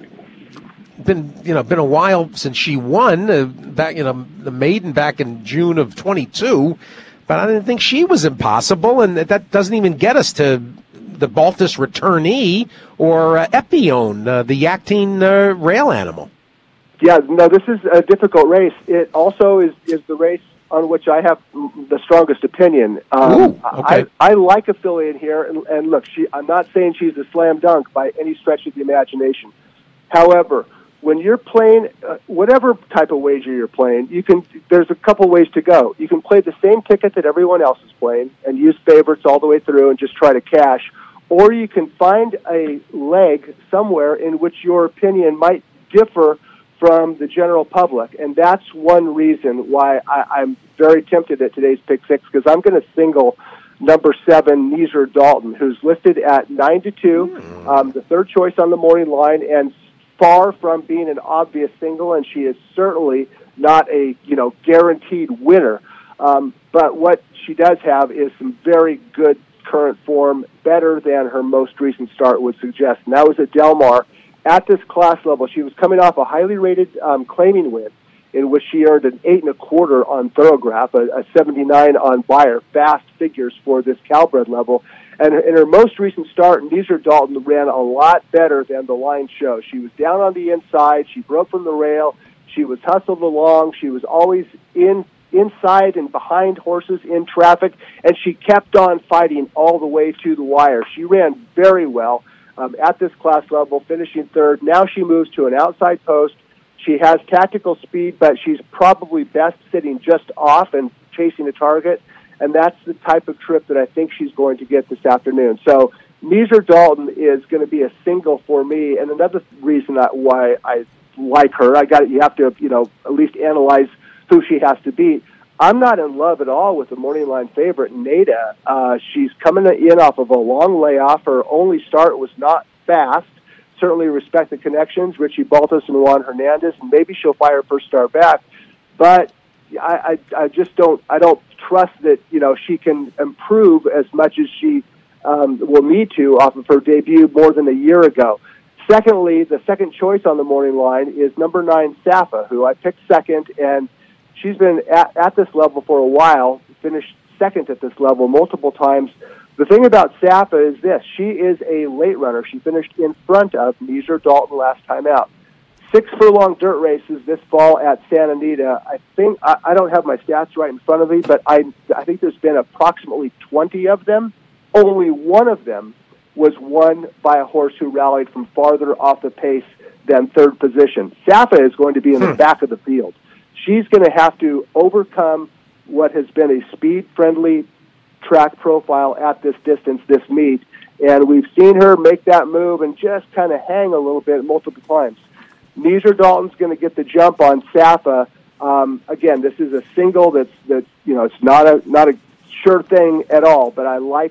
been you know been a while since she won uh, back you know the maiden back in June of twenty-two, but I didn't think she was impossible, and that doesn't even get us to the Baltus returnee or uh, Epione, uh, the Yactine uh, rail animal. Yeah, no, this is a difficult race. It also is, is the race on which I have the strongest opinion. Um, Ooh, okay. I, I like affiliate here, and, and look, she, I'm not saying she's a slam dunk by any stretch of the imagination. However, when you're playing, uh, whatever type of wager you're playing, you can. There's a couple ways to go. You can play the same ticket that everyone else is playing and use favorites all the way through and just try to cash, or you can find a leg somewhere in which your opinion might differ from the general public, and that's one reason why I, I'm very tempted at today's Pick Six, because I'm going to single number seven, Neeser Dalton, who's listed at nine to two, um, the third choice on the morning line, and far from being an obvious single, and she is certainly not a you know guaranteed winner. Um, but what she does have is some very good current form, better than her most recent start would suggest. And that was at Del Mar. At this class level, she was coming off a highly rated um, claiming win, in which she earned an eight and a quarter on Thorograph, a, a seventy-nine on Beyer. Fast figures for this Calbred level. And in her most recent start, Neeser Dalton ran a lot better than the line show. She was down on the inside. She broke from the rail. She was hustled along. She was always in inside and behind horses in traffic, and she kept on fighting all the way to the wire. She ran very well um, at this class level, finishing third. Now she moves to an outside post. She has tactical speed, but she's probably best sitting just off and chasing a target. And that's the type of trip that I think she's going to get this afternoon. So Neeser Dalton is going to be a single for me. And another reason I, why I like her, I got you have to you know at least analyze who she has to beat. I'm not in love at all with the morning line favorite, Nada. Uh, she's coming in off of a long layoff. Her only start was not fast. Certainly respect the connections, Richie Baltus and Juan Hernandez, and maybe she'll fire first star back. But I, I, I just don't. I don't trust that you know she can improve as much as she um, will need to off of her debut more than a year ago. Secondly, the second choice on the morning line is number nine, Safa, who I picked second, and she's been at, at this level for a while. Finished second at this level multiple times. The thing about Safa is this: she is a late runner. She finished in front of Neeser Dalton last time out. Six furlong dirt races this fall at Santa Anita. I think I, I don't have my stats right in front of me, but I I think there's been approximately twenty of them. Only one of them was won by a horse who rallied from farther off the pace than third position. Safa is going to be in the hmm. back of the field. She's going to have to overcome what has been a speed-friendly track profile at this distance, this meet, and we've seen her make that move and just kind of hang a little bit multiple times. Neeser Dalton's going to get the jump on Safa. Um, again, this is a single that's that you know it's not a not a sure thing at all. But I like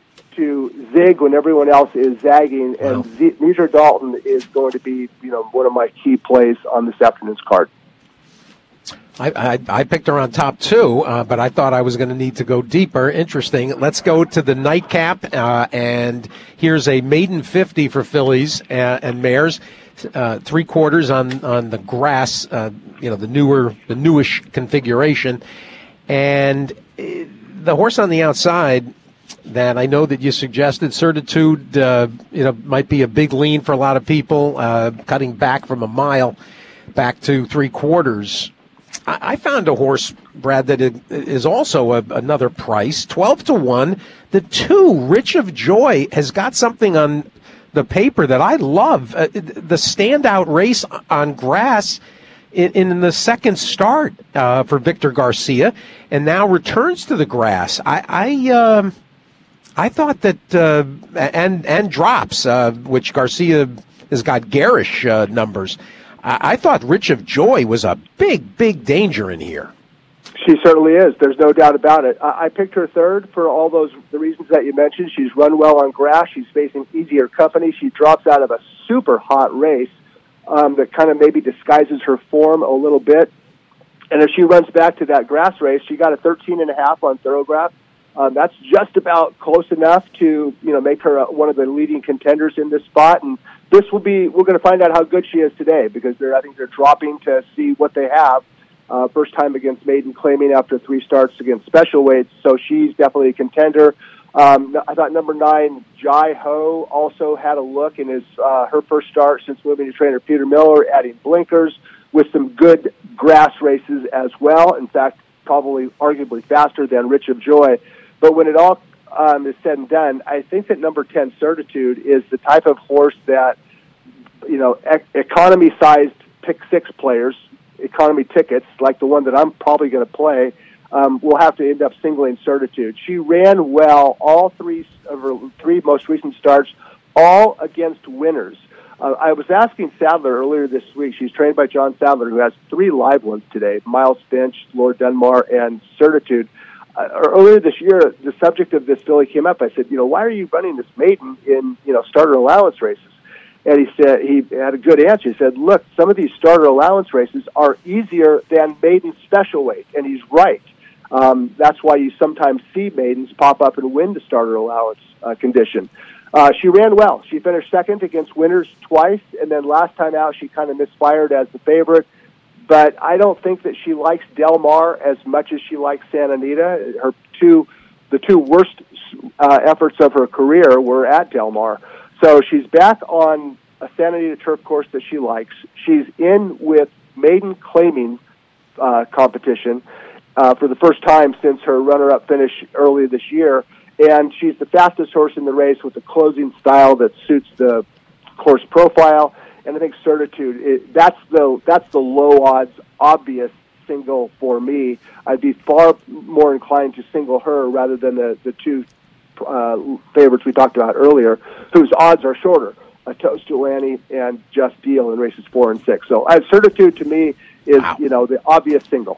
to zig when everyone else is zagging, and wow. Z- Neeser Dalton is going to be you know one of my key plays on this afternoon's card. I, I, I picked her on top two, uh, but I thought I was going to need to go deeper. Interesting. Let's go to the nightcap, uh, and here's a maiden fifty for fillies uh, and mares. Uh, three quarters on, on the grass, uh, you know, the newer, the newish configuration. And uh, the horse on the outside that I know that you suggested, Certitude, uh, you know, might be a big lean for a lot of people, uh, cutting back from a mile back to three quarters. I, I found a horse, Brad, that is also a, another price, twelve to one. The two, Rich of Joy, has got something on the paper that I love. Uh, the standout race on grass in, in the second start uh, for Victor Garcia, and now returns to the grass. I I, um, I thought that uh, and and drops, uh, which Garcia has got garish uh, numbers. I, I thought Rich of Joy was a big, big danger in here. She certainly is. There's no doubt about it. I, I picked her third for all those the reasons that you mentioned. She's run well on grass. She's facing easier company. She drops out of a super hot race um, that kind of maybe disguises her form a little bit. And if she runs back to that grass race, she got a thirteen and a half on Thoroughgraph. Um, that's just about close enough to, you know, make her uh, one of the leading contenders in this spot. And this will be, we're going to find out how good she is today, because they're, I think they're dropping to see what they have. Uh, first time against Maiden Claiming after three starts against special weights, so she's definitely a contender. Um, I thought number nine, Jai Ho, also had a look in his uh, her first start since moving to trainer Peter Miller, adding blinkers with some good grass races as well. In fact, probably arguably faster than Rich of Joy. But when it all um, is said and done, I think that number ten, Certitude, is the type of horse that, you know, ec- economy-sized pick six players, economy tickets, like the one that I'm probably going to play, um, will have to end up singling Certitude. She ran well all three of her three most recent starts, all against winners. Uh, I was asking Sadler earlier this week. She's trained by John Sadler, who has three live ones today, Miles Finch, Lord Dunmar, and Certitude. Uh, earlier this year, the subject of this filly came up. I said, you know, why are you running this maiden in, you know, starter allowance races? And he said, he had a good answer. He said, look, some of these starter allowance races are easier than maiden special weight. And he's right. Um, that's why you sometimes see maidens pop up and win the starter allowance uh, condition. Uh, she ran well. She finished second against winners twice, and then last time out she kind of misfired as the favorite. But I don't think that she likes Del Mar as much as she likes Santa Anita. Her two, the two worst uh, efforts of her career were at Del Mar. So she's back on a Santa Anita turf course that she likes. She's in with maiden claiming uh, competition uh, for the first time since her runner-up finish earlier this year. And she's the fastest horse in the race with a closing style that suits the course profile. And I think Certitude, it, that's the that's the low odds, obvious single for me. I'd be far more inclined to single her rather than the, the two uh, favorites we talked about earlier, whose odds are shorter, uh, Toast Annie and Just Deal in races four and six. So uh, Certitude to me is, wow. you know, the obvious single.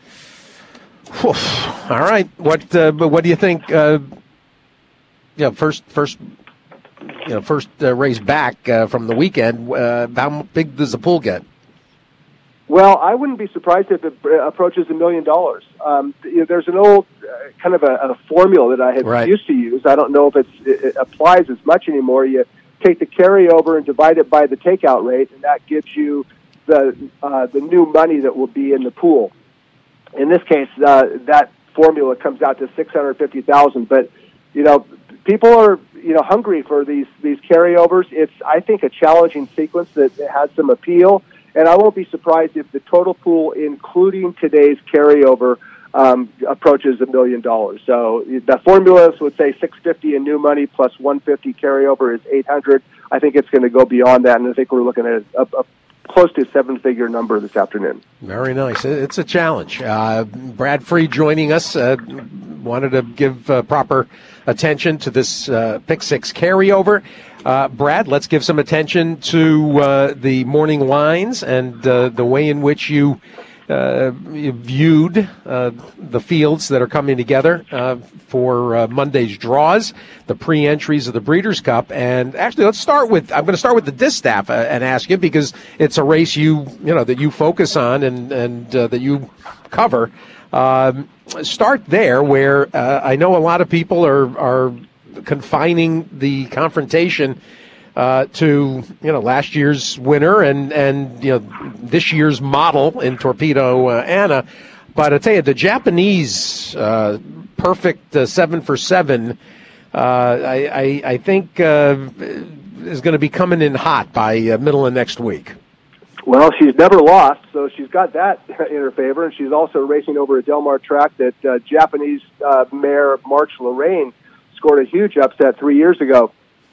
All right. What uh, what do you think? Uh, yeah, first first. You know, first uh, race back uh, from the weekend, uh, how big does the pool get? Well, I wouldn't be surprised if it approaches a million dollars. Um, you know, there's an old uh, kind of a, a formula that I had right. used to use. I don't know if it's, it, it applies as much anymore. You take the carryover and divide it by the takeout rate, and that gives you the uh, the new money that will be in the pool. In this case, uh, that formula comes out to six hundred fifty thousand dollars. But you know, people are you know hungry for these these carryovers. It's I think a challenging sequence that has some appeal, and I won't be surprised if the total pool, including today's carryover, um, approaches a million dollars. So the formulas would say six fifty in new money plus one fifty carryover is eight hundred. I think it's going to go beyond that, and I think we're looking at a, a close to a seven-figure number this afternoon. Very nice. It's a challenge. Uh, Brad Free joining us. Uh, wanted to give uh, proper attention to this uh, Pick Six carryover. Uh, Brad, let's give some attention to uh, the morning lines and uh, the way in which you, uh, you viewed uh, the fields that are coming together uh, for uh, Monday's draws, the pre-entries of the Breeders' Cup. And actually, let's start with, I'm going to start with the distaff uh, and ask you, because it's a race you, you know, that you focus on and, and uh, that you cover. Um, start there where uh, I know a lot of people are, are confining the confrontation uh, to, you know, last year's winner and, and, you know, this year's model in Torpedo uh, Anna. But I tell you, the Japanese uh, perfect uh, seven for seven, uh, I, I, I think uh, is going to be coming in hot by uh, middle of next week. Well, she's never lost, so she's got that in her favor, and she's also racing over a Del Mar track that uh, Japanese uh, mare March Lorraine scored a huge upset three years ago.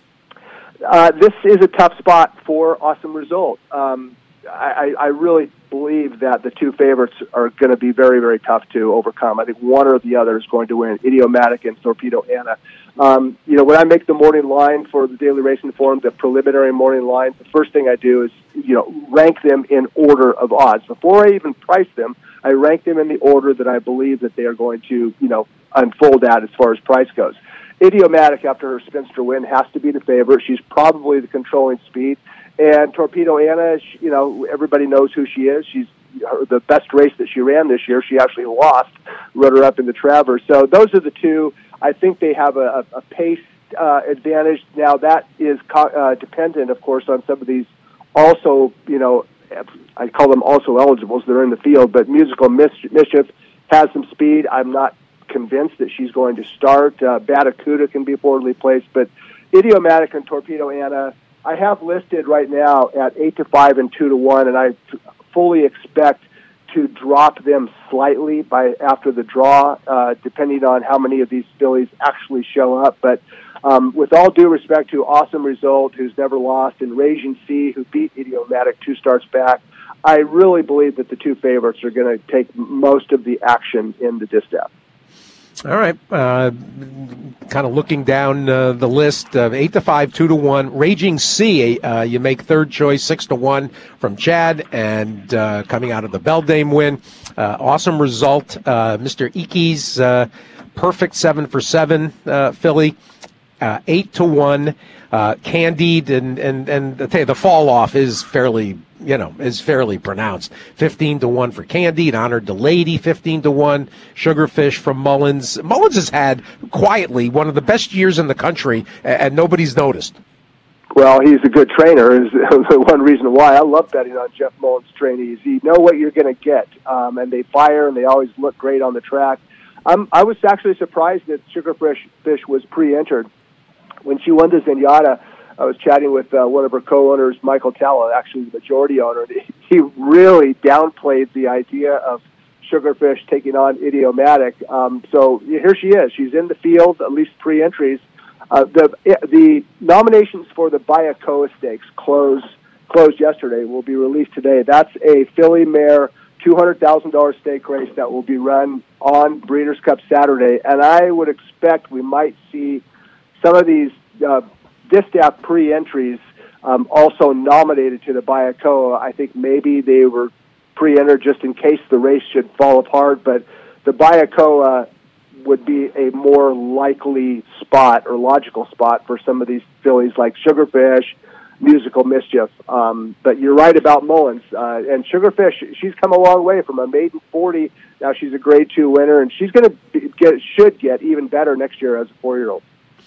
Uh, this is a tough spot for Awesome Result. Um, I, I really believe that the two favorites are going to be very, very tough to overcome. I think one or the other is going to win, Idiomatic and Torpedo Anna. Um, you know, when I make the morning line for the Daily Racing Forum, the preliminary morning line, the first thing I do is, you know, rank them in order of odds. Before I even price them, I rank them in the order that I believe that they are going to, you know, unfold at as far as price goes. Idiomatic, after her Spinster win, has to be the favorite. She's probably the controlling speed. And Torpedo Anna, you know, everybody knows who she is. She's her, the best race that she ran this year. She actually lost, runner up in the Travers. So those are the two. I think they have a, a pace uh, advantage. Now, that is co- uh, dependent, of course, on some of these also, you know, I call them also eligibles that are in the field, but Musical Mischief has some speed. I'm not convinced that she's going to start. Uh, Batacuda can be affordably placed, but Idiomatic and Torpedo Anna, I have listed right now at eight to five and two to one, and I fully expect to drop them slightly by after the draw, uh, depending on how many of these fillies actually show up. But um, with all due respect to Awesome Result, who's never lost, and Raging Sea, who beat Idiomatic two starts back, I really believe that the two favorites are going to take most of the action in the distaff. All right. Uh, kind of looking down uh, the list, uh, eight to five, two to one. Raging Sea, uh, you make third choice, six to one from Chad, and uh, coming out of the Beldame win. Uh, awesome Result, uh, Mister Ickes, uh, perfect seven for seven uh, filly, uh, eight to one. Uh, Candide and and and the, the fall off is fairly, you know, is fairly pronounced. Fifteen to one for Candide, Honored the Lady, fifteen to one. Sugarfish from Mullins. Mullins has had quietly one of the best years in the country, and nobody's noticed. Well, he's a good trainer. Is one reason why I love betting on Jeff Mullins trainees. You know what you're going to get, um, and they fire and they always look great on the track. Um, I was actually surprised that Sugarfish Fish was pre-entered. When she won the Zenyatta, I was chatting with uh, one of her co-owners, Michael Talla, actually the majority owner. He really downplayed the idea of Sugarfish taking on Idiomatic. Um, so here she is. She's in the field, at least three entries. Uh, the the nominations for the Bayakoa Stakes closed closed yesterday. Will be released today. That's a filly mare, two hundred thousand dollars stake race that will be run on Breeders' Cup Saturday. And I would expect we might see some of these uh, distaff pre-entries um, also nominated to the Bayakoa. I think maybe they were pre-entered just in case the race should fall apart, but the Bayakoa would be a more likely spot or logical spot for some of these fillies like Sugarfish, Musical Mischief. Um, but you're right about Mullins. Uh, and Sugarfish, she's come a long way from a maiden forty. Now she's a grade two winner, and she's going to get should get even better next year as a four-year-old.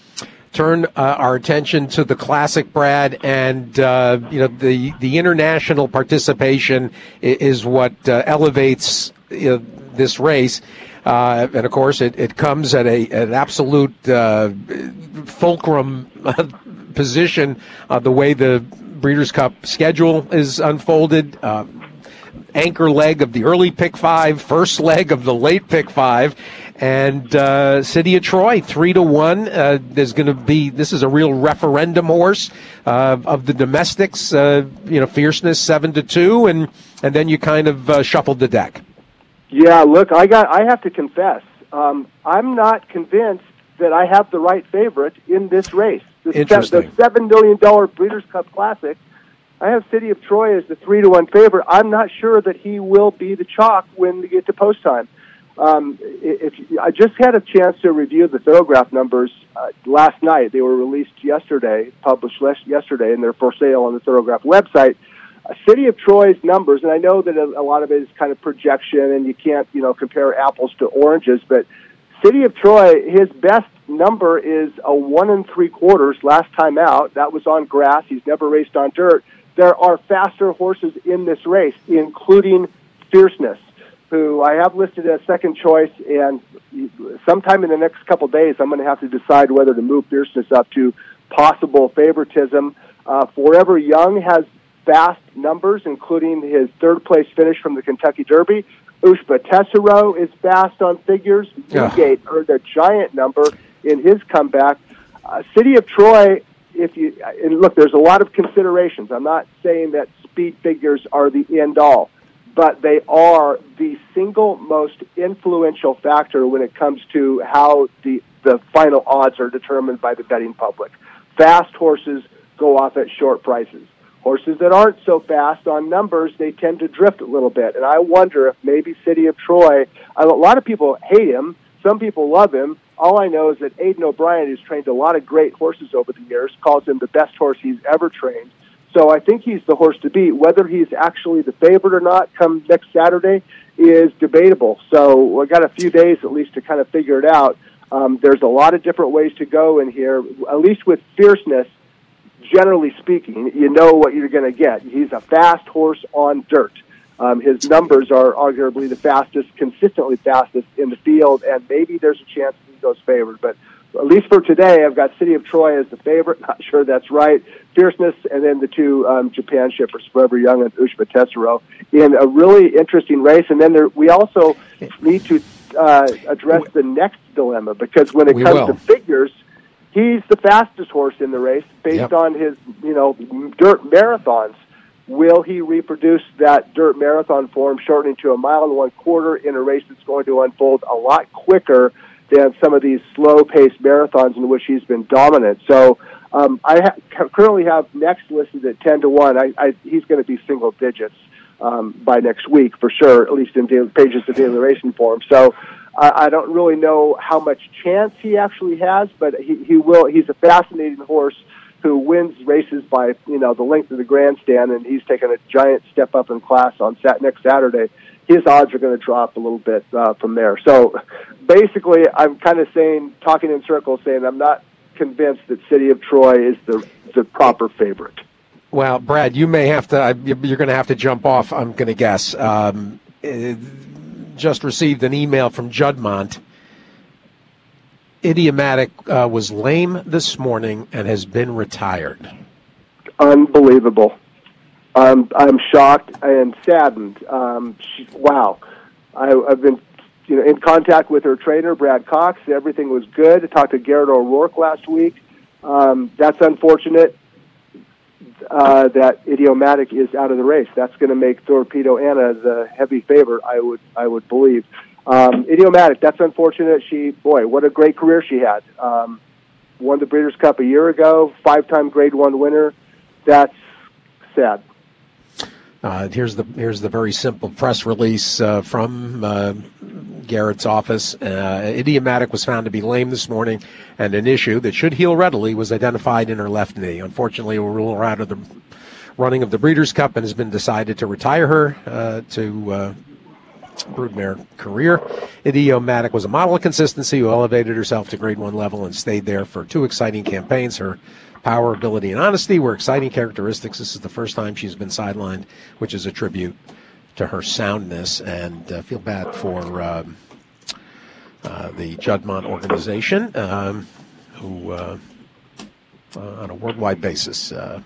Turn uh, our attention to the Classic, Brad, and uh, you know the the international participation is, is what uh, elevates you know, this race, uh, and of course it, it comes at a an absolute uh, fulcrum position. Uh, the way the Breeders' Cup schedule is unfolded. Uh, anchor leg of the early pick five, first leg of the late pick five, and uh, City of Troy three to one. Uh, there's going to be this is a real referendum horse uh, of the domestics. Uh, you know, Fierceness seven to two, and and then you kind of uh, shuffled the deck. Yeah, look, I got. I have to confess, um, I'm not convinced that I have the right favorite in this race. The, Interesting. the seven million dollar Breeders' Cup Classic. I have City of Troy as the three to one favorite. I'm not sure that he will be the chalk when we get to post time. Um, if I just had a chance to review the Thoroughgraph numbers uh, last night. They were released yesterday, published yesterday, and they're for sale on the Thoroughgraph website. Uh, City of Troy's numbers, and I know that a, a lot of it is kind of projection, and you can't, you know, compare apples to oranges. But City of Troy, his best number is a one and three quarters last time out. That was on grass. He's never raced on dirt. There are faster horses in this race, including Fierceness, who I have listed as second choice, and sometime in the next couple of days, I'm going to have to decide whether to move Fierceness up to possible favoritism. Uh, Forever Young has fast numbers, including his third-place finish from the Kentucky Derby. Ushba Tessero is fast on figures. Newgate yeah. earned a giant number in his comeback. Uh, City of Troy, if you and look, there's a lot of considerations. I'm not saying that speed figures are the end-all, but they are the single most influential factor when it comes to how the, the final odds are determined by the betting public. Fast horses go off at short prices. Horses that aren't so fast on numbers, they tend to drift a little bit. And I wonder if maybe City of Troy, a lot of people hate him, some people love him. All I know is that Aidan O'Brien, who's trained a lot of great horses over the years, calls him the best horse he's ever trained. So I think he's the horse to beat. Whether he's actually the favorite or not come next Saturday is debatable. So we've got a few days at least to kind of figure it out. Um, there's a lot of different ways to go in here, at least with Fierceness. Generally speaking, you know what you're going to get. He's a fast horse on dirt. Um, his numbers are arguably the fastest, consistently fastest in the field, and maybe there's a chance he goes favored. But at least for today, I've got City of Troy as the favorite. Not sure that's right. Fierceness, and then the two um, Japan shippers, Forever Young and Ushba Tessero, in a really interesting race. And then there, we also need to uh, address the next dilemma, because when it we comes will. to figures, he's the fastest horse in the race based yep. on his, you know, dirt marathons. Will he reproduce that dirt marathon form, shortening to a mile and one quarter in a race that's going to unfold a lot quicker than some of these slow-paced marathons in which he's been dominant? So um, I ha- currently have next listed at ten to one. I, I, he's going to be single digits um, by next week for sure, at least in daily, pages of Daily Racing Form. So I don't really know how much chance he actually has, but he, he will. He's a fascinating horse who wins races by, you know, the length of the grandstand, and he's taken a giant step up in class on sat- next Saturday. His odds are going to drop a little bit uh, from there. So basically, I'm kind of saying, talking in circles, saying I'm not convinced that City of Troy is the the proper favorite. Well, Brad, you may have to. You're going to have to jump off. I'm going to guess. Um, uh, just received an email from Juddmonte. Idiomatic uh, was lame this morning and has been retired. Unbelievable. Um, I'm shocked and saddened. Um, she, wow. I, I've been you know, in contact with her trainer, Brad Cox. Everything was good. I talked to Garrett O'Rourke last week. Um, that's unfortunate uh, that Idiomatic is out of the race. That's going to make Torpedo Anna the heavy favorite, I would I would believe. Um, Idiomatic, that's unfortunate. She, boy, what a great career she had. Um, won the Breeders' Cup a year ago, five-time Grade One winner. That's sad. Uh, here's the here's the very simple press release uh, from uh, Garrett's office. Uh, Idiomatic was found to be lame this morning, and an issue that should heal readily was identified in her left knee. Unfortunately, it will rule her out of the running of the Breeders' Cup, and has been decided to retire her uh, to uh, broodmare career. Idiomatic was a model of consistency who elevated herself to Grade One level and stayed there for two exciting campaigns. Her power, ability, and honesty were exciting characteristics. This is the first time she's been sidelined, which is a tribute to her soundness. And uh, feel bad for um, uh, the Juddmonte organization, um, who, uh, uh, on a worldwide basis, uh,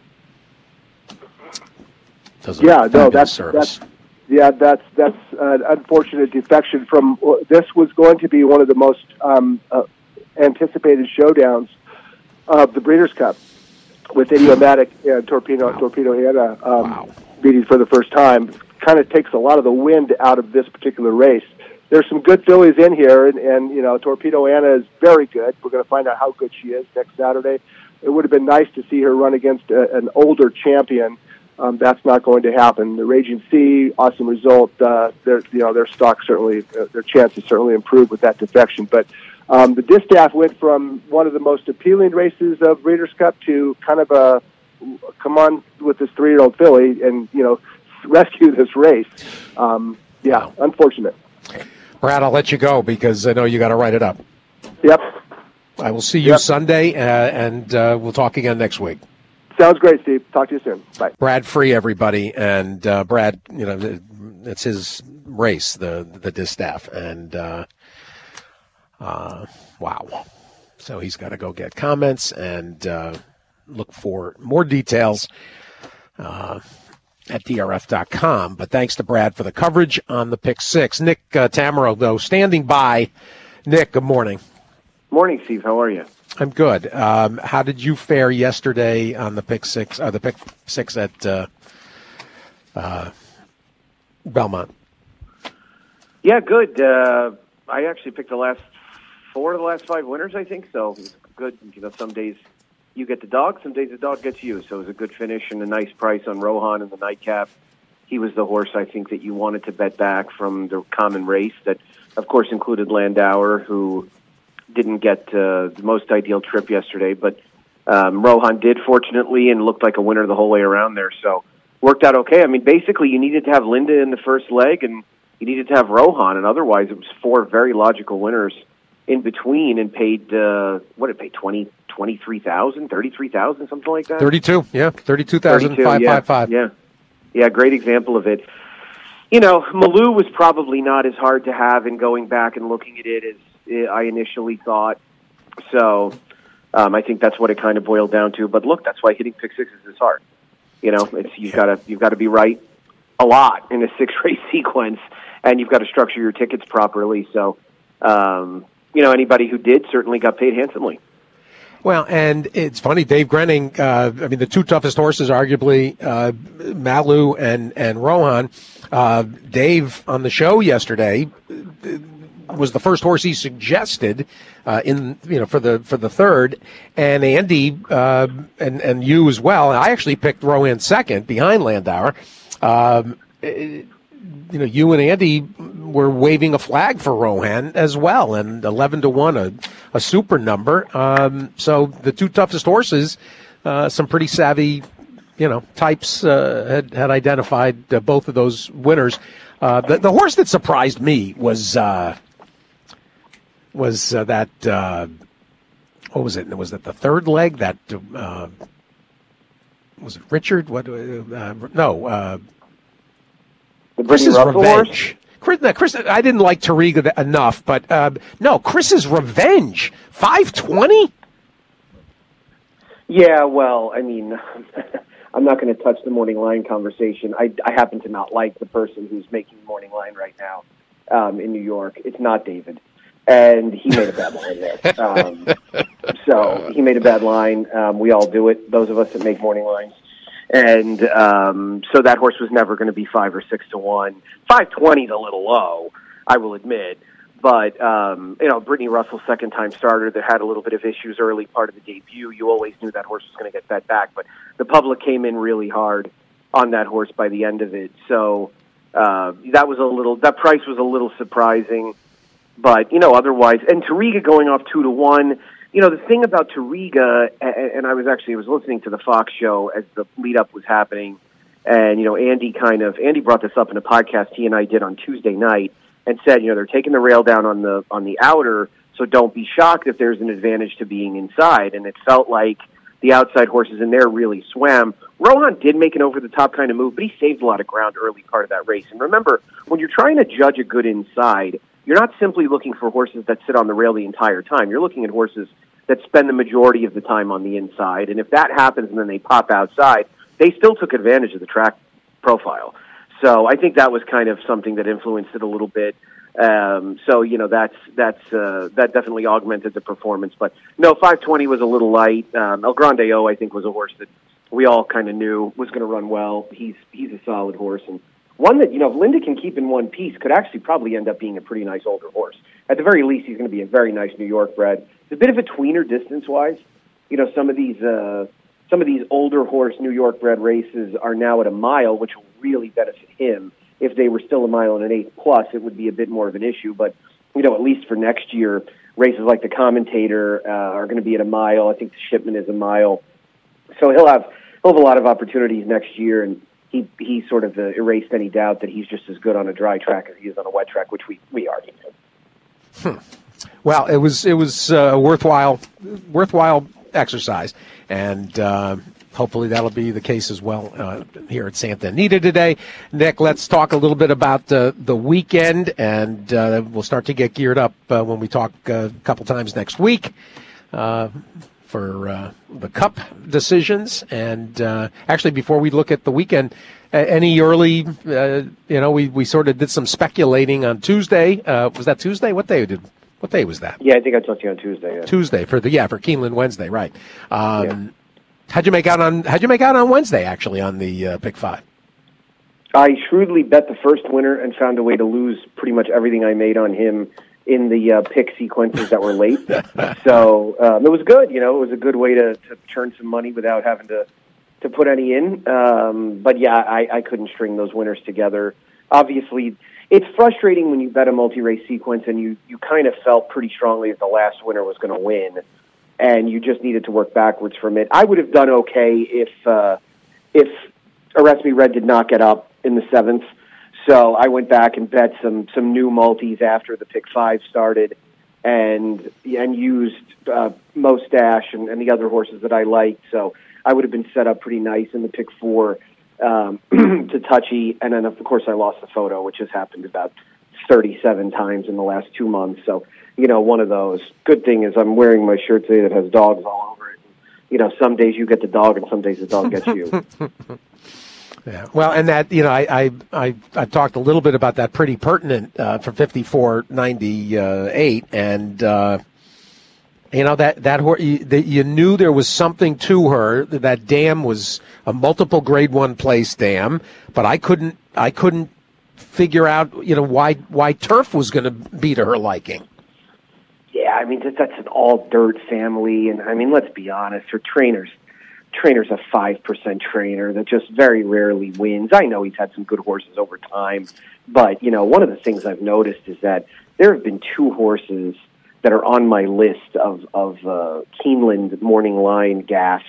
does a yeah, no, that's service. That's, yeah, that's that's an unfortunate defection from. This was going to be one of the most um, uh, anticipated showdowns of the Breeders' Cup, with Idiomatic and Torpedo wow. Torpedo Anna um, wow. meeting for the first time. Kind of takes a lot of the wind out of this particular race. There's some good fillies in here, and, and you know, Torpedo Anna is very good. We're going to find out how good she is next Saturday. It would have been nice to see her run against a, an older champion. Um, that's not going to happen. The Raging Sea, awesome result. Uh, their, you know, their stock certainly, uh, their chances certainly improved with that defection. But um, the distaff went from one of the most appealing races of Breeders' Cup to kind of a come on with this three-year-old filly and, you know, rescue this race. Um, yeah, unfortunate. Brad, I'll let you go because I know you got to write it up. Yep. I will see you yep. Sunday, uh, and uh, we'll talk again next week. Sounds great, Steve. Talk to you soon. Bye. Brad Free, everybody, and uh, Brad, you know, it's his race, the the distaff, and uh, uh, wow. So he's got to go get comments and uh, look for more details. Uh, at D R F dot com. But thanks to Brad for the coverage on the Pick Six. Nick uh, Tamaro, though, standing by. Nick, good morning. Morning, Steve. How are you? I'm good. Um, how did you fare yesterday on the Pick Six? Uh, the Pick Six at uh, uh, Belmont. Yeah, good. Uh, I actually picked the last four of the last five winners, I think. So it was good. You know, some days you get the dog, some days the dog gets you. So it was a good finish and a nice price on Rohan in the nightcap. He was the horse I think that you wanted to bet back from the common race that, of course, included Landauer, who didn't get uh, the most ideal trip yesterday. But um, Rohan did, fortunately, and looked like a winner the whole way around there. So worked out okay. I mean, basically, you needed to have Linda in the first leg, and you needed to have Rohan, and otherwise it was four very logical winners in between, and paid, uh, what did it pay, twenty, twenty-three thousand, thirty-three thousand, something like that? thirty-two, yeah, thirty-two thousand five hundred fifty-five. Yeah, yeah, great example of it. You know, Malou was probably not as hard to have in going back and looking at it as I initially thought. So um, I think that's what it kind of boiled down to. But look, that's why hitting pick sixes is hard. You know, it's you've got to you've got to be right a lot in a six race sequence, and you've got to structure your tickets properly. So, um, you know, anybody who did certainly got paid handsomely. Well, and it's funny, Dave Grenning, uh, I mean, the two toughest horses, arguably, uh, Malou and, and Rohan. Uh, Dave, on the show yesterday, was the first horse he suggested uh, in, you know, for the for the third. And Andy, uh, and, and you as well, I actually picked Rohan second, behind Landauer. Um, it, you know, you and Andy were waving a flag for Rohan as well, and eleven to one, a, a super number. Um, so the two toughest horses, uh, some pretty savvy, you know, types uh, had, had identified uh, both of those winners. Uh, the, the horse that surprised me was uh, was uh, that uh, what was it? Was it the third leg? That uh, was it Richard? What? Uh, no. Uh, The Chris's Revenge. Chris, no, Chris, I didn't like Tariga enough, but uh, no, Chris's Revenge, five twenty. Yeah, well, I mean, I'm not going to touch the morning line conversation. I, I happen to not like the person who's making morning line right now um, in New York. It's not David, and he made a bad line there. Um, so he made a bad line. Um, we all do it. Those of us that make morning lines. And um, so that horse was never going to be five or six to one. Five twenty is a little low, I will admit. But um, you know, Brittany Russell, second time starter, that had a little bit of issues early part of the debut. You always knew that horse was going to get bet back, but the public came in really hard on that horse by the end of it. So uh, that was a little. That price was a little surprising, but you know, otherwise, and Tariga going off two to one. You know, the thing about Tariga, and I was actually I was listening to the Fox show as the lead-up was happening, and, you know, Andy kind of, Andy brought this up in a podcast he and I did on Tuesday night and said, you know, they're taking the rail down on the on the outer, so don't be shocked if there's an advantage to being inside. And it felt like the outside horses in there really swam. Rohan did make an over-the-top kind of move, but he saved a lot of ground early part of that race. And remember, when you're trying to judge a good inside, you're not simply looking for horses that sit on the rail the entire time. You're looking at horses that spend the majority of the time on the inside. And if that happens and then they pop outside, they still took advantage of the track profile. So I think that was kind of something that influenced it a little bit. Um, so, you know, that's, that's, uh, that definitely augmented the performance. But no, five twenty was a little light. Um, El Grande O, I think, was a horse that we all kind of knew was going to run well. He's, he's a solid horse. And one that, you know, if Linda can keep in one piece, could actually probably end up being a pretty nice older horse. At the very least, he's going to be a very nice New York bred. It's a bit of a tweener distance-wise. You know, some of these uh, some of these older horse New York bred races are now at a mile, which will really benefit him. If they were still a mile and an eighth plus, it would be a bit more of an issue. But, you know, at least for next year, races like the Commentator uh, are going to be at a mile. I think the Shipment is a mile. So he'll have he'll have a lot of opportunities next year, and he he sort of uh, erased any doubt that he's just as good on a dry track as he is on a wet track, which we, we already knew. Hmm. Well, it was it was uh, a worthwhile worthwhile exercise, and uh, hopefully that'll be the case as well uh, here at Santa Anita today. Nick, let's talk a little bit about uh, the weekend, and uh, we'll start to get geared up uh, when we talk uh, a couple times next week. Uh, for uh, the Cup decisions. And uh, actually, before we look at the weekend, uh, any early, uh, you know, we, we sort of did some speculating on Tuesday. Uh, was that Tuesday? What day did? What day was that? Yeah, I think I talked to you on Tuesday. Yeah. Tuesday for the yeah for Keeneland Wednesday, right? Um, yeah. How'd you make out on How'd you make out on Wednesday? Actually, on the uh, pick five. I shrewdly bet the first winner and found a way to lose pretty much everything I made on him in the uh, pick sequences that were late. So um, it was good. You know, it was a good way to, to churn some money without having to, to put any in. Um, but, yeah, I, I couldn't string those winners together. Obviously, it's frustrating when you bet a multi-race sequence and you, you kind of felt pretty strongly that the last winner was going to win, and you just needed to work backwards from it. I would have done okay if uh, if Arrest Me Red did not get up in the seventh. So I went back and bet some some new multis after the pick five started, and and used uh, Mostache and, and the other horses that I liked. So I would have been set up pretty nice in the pick four um, to Touchy, and then of course I lost the photo, which has happened about thirty-seven times in the last two months. So you know, one of those. Good thing is I'm wearing my shirt today that has dogs all over it. You know, some days you get the dog, and some days the dog gets you. Yeah, well, and that, you know, I I I, I talked a little bit about that Pretty Pertinent uh, for fifty-four ninety-eight, and uh, you know that that horse, you, that you knew there was something to her. That dam was a multiple Grade One place dam, but I couldn't I couldn't figure out, you know, why why Turf was going to be to her liking. Yeah, I mean that's an all dirt family, and I mean let's be honest, her trainers. Trainer's a five percent trainer that just very rarely wins. I know he's had some good horses over time, but, you know, one of the things I've noticed is that there have been two horses that are on my list of, of uh, Keeneland morning line gaffes,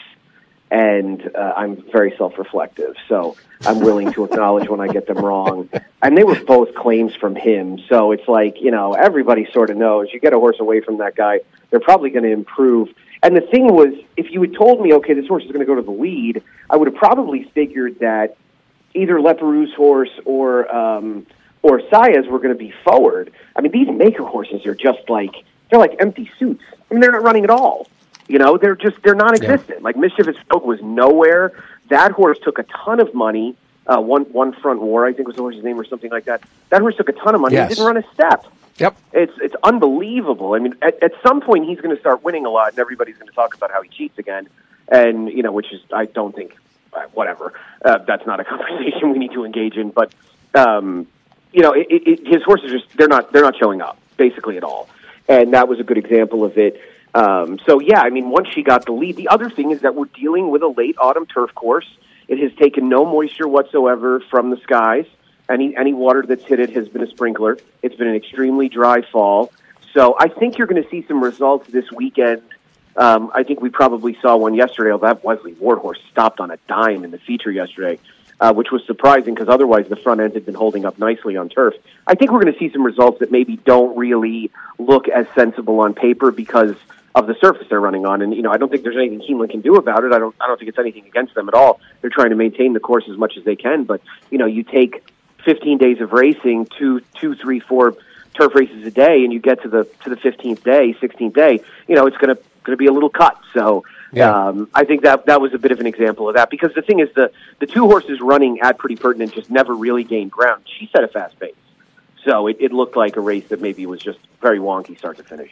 and uh, I'm very self-reflective, so I'm willing to acknowledge when I get them wrong. And they were both claims from him, so it's like, you know, everybody sort of knows. You get a horse away from that guy, they're probably going to improve. And the thing was, if you had told me, okay, this horse is going to go to the lead, I would have probably figured that either Leparoux's horse or um, or Saya's were going to be forward. I mean, these maker horses are just like, they're like empty suits. I mean, they're not running at all. You know, they're just, they're non-existent. Yeah. Like Mischievous Folk was nowhere. That horse took a ton of money. Uh, one, one Front War, I think was the horse's name or something like that. That horse took a ton of money. Yes. He didn't run a step. Yep. It's it's unbelievable. I mean, at, at some point he's going to start winning a lot, and everybody's going to talk about how he cheats again, and you know, which is I don't think, uh, whatever. Uh, that's not a conversation we need to engage in. But um, you know, it, it, his horses just they're not they're not showing up basically at all, and that was a good example of it. Um, so yeah, I mean, once she got the lead, the other thing is that we're dealing with a late autumn turf course. It has taken no moisture whatsoever from the skies. Any any water that's hit it has been a sprinkler. It's been an extremely dry fall. So I think you're going to see some results this weekend. Um, I think we probably saw one yesterday. That Wesley Ward horse stopped on a dime in the feature yesterday, uh, which was surprising because otherwise the front end had been holding up nicely on turf. I think we're going to see some results that maybe don't really look as sensible on paper because of the surface they're running on. And, you know, I don't think there's anything Keeneland can do about it. I don't I don't think it's anything against them at all. They're trying to maintain the course as much as they can. But, you know, you take fifteen days of racing, two, two, three, four turf races a day, and you get to the to the fifteenth day, sixteenth day, you know, it's going to going to be a little cut. So yeah. um, I think that that was a bit of an example of that, because the thing is, the the two horses running at Pretty Pertinent just never really gained ground. She set a fast pace, so it, it looked like a race that maybe was just very wonky start to finish.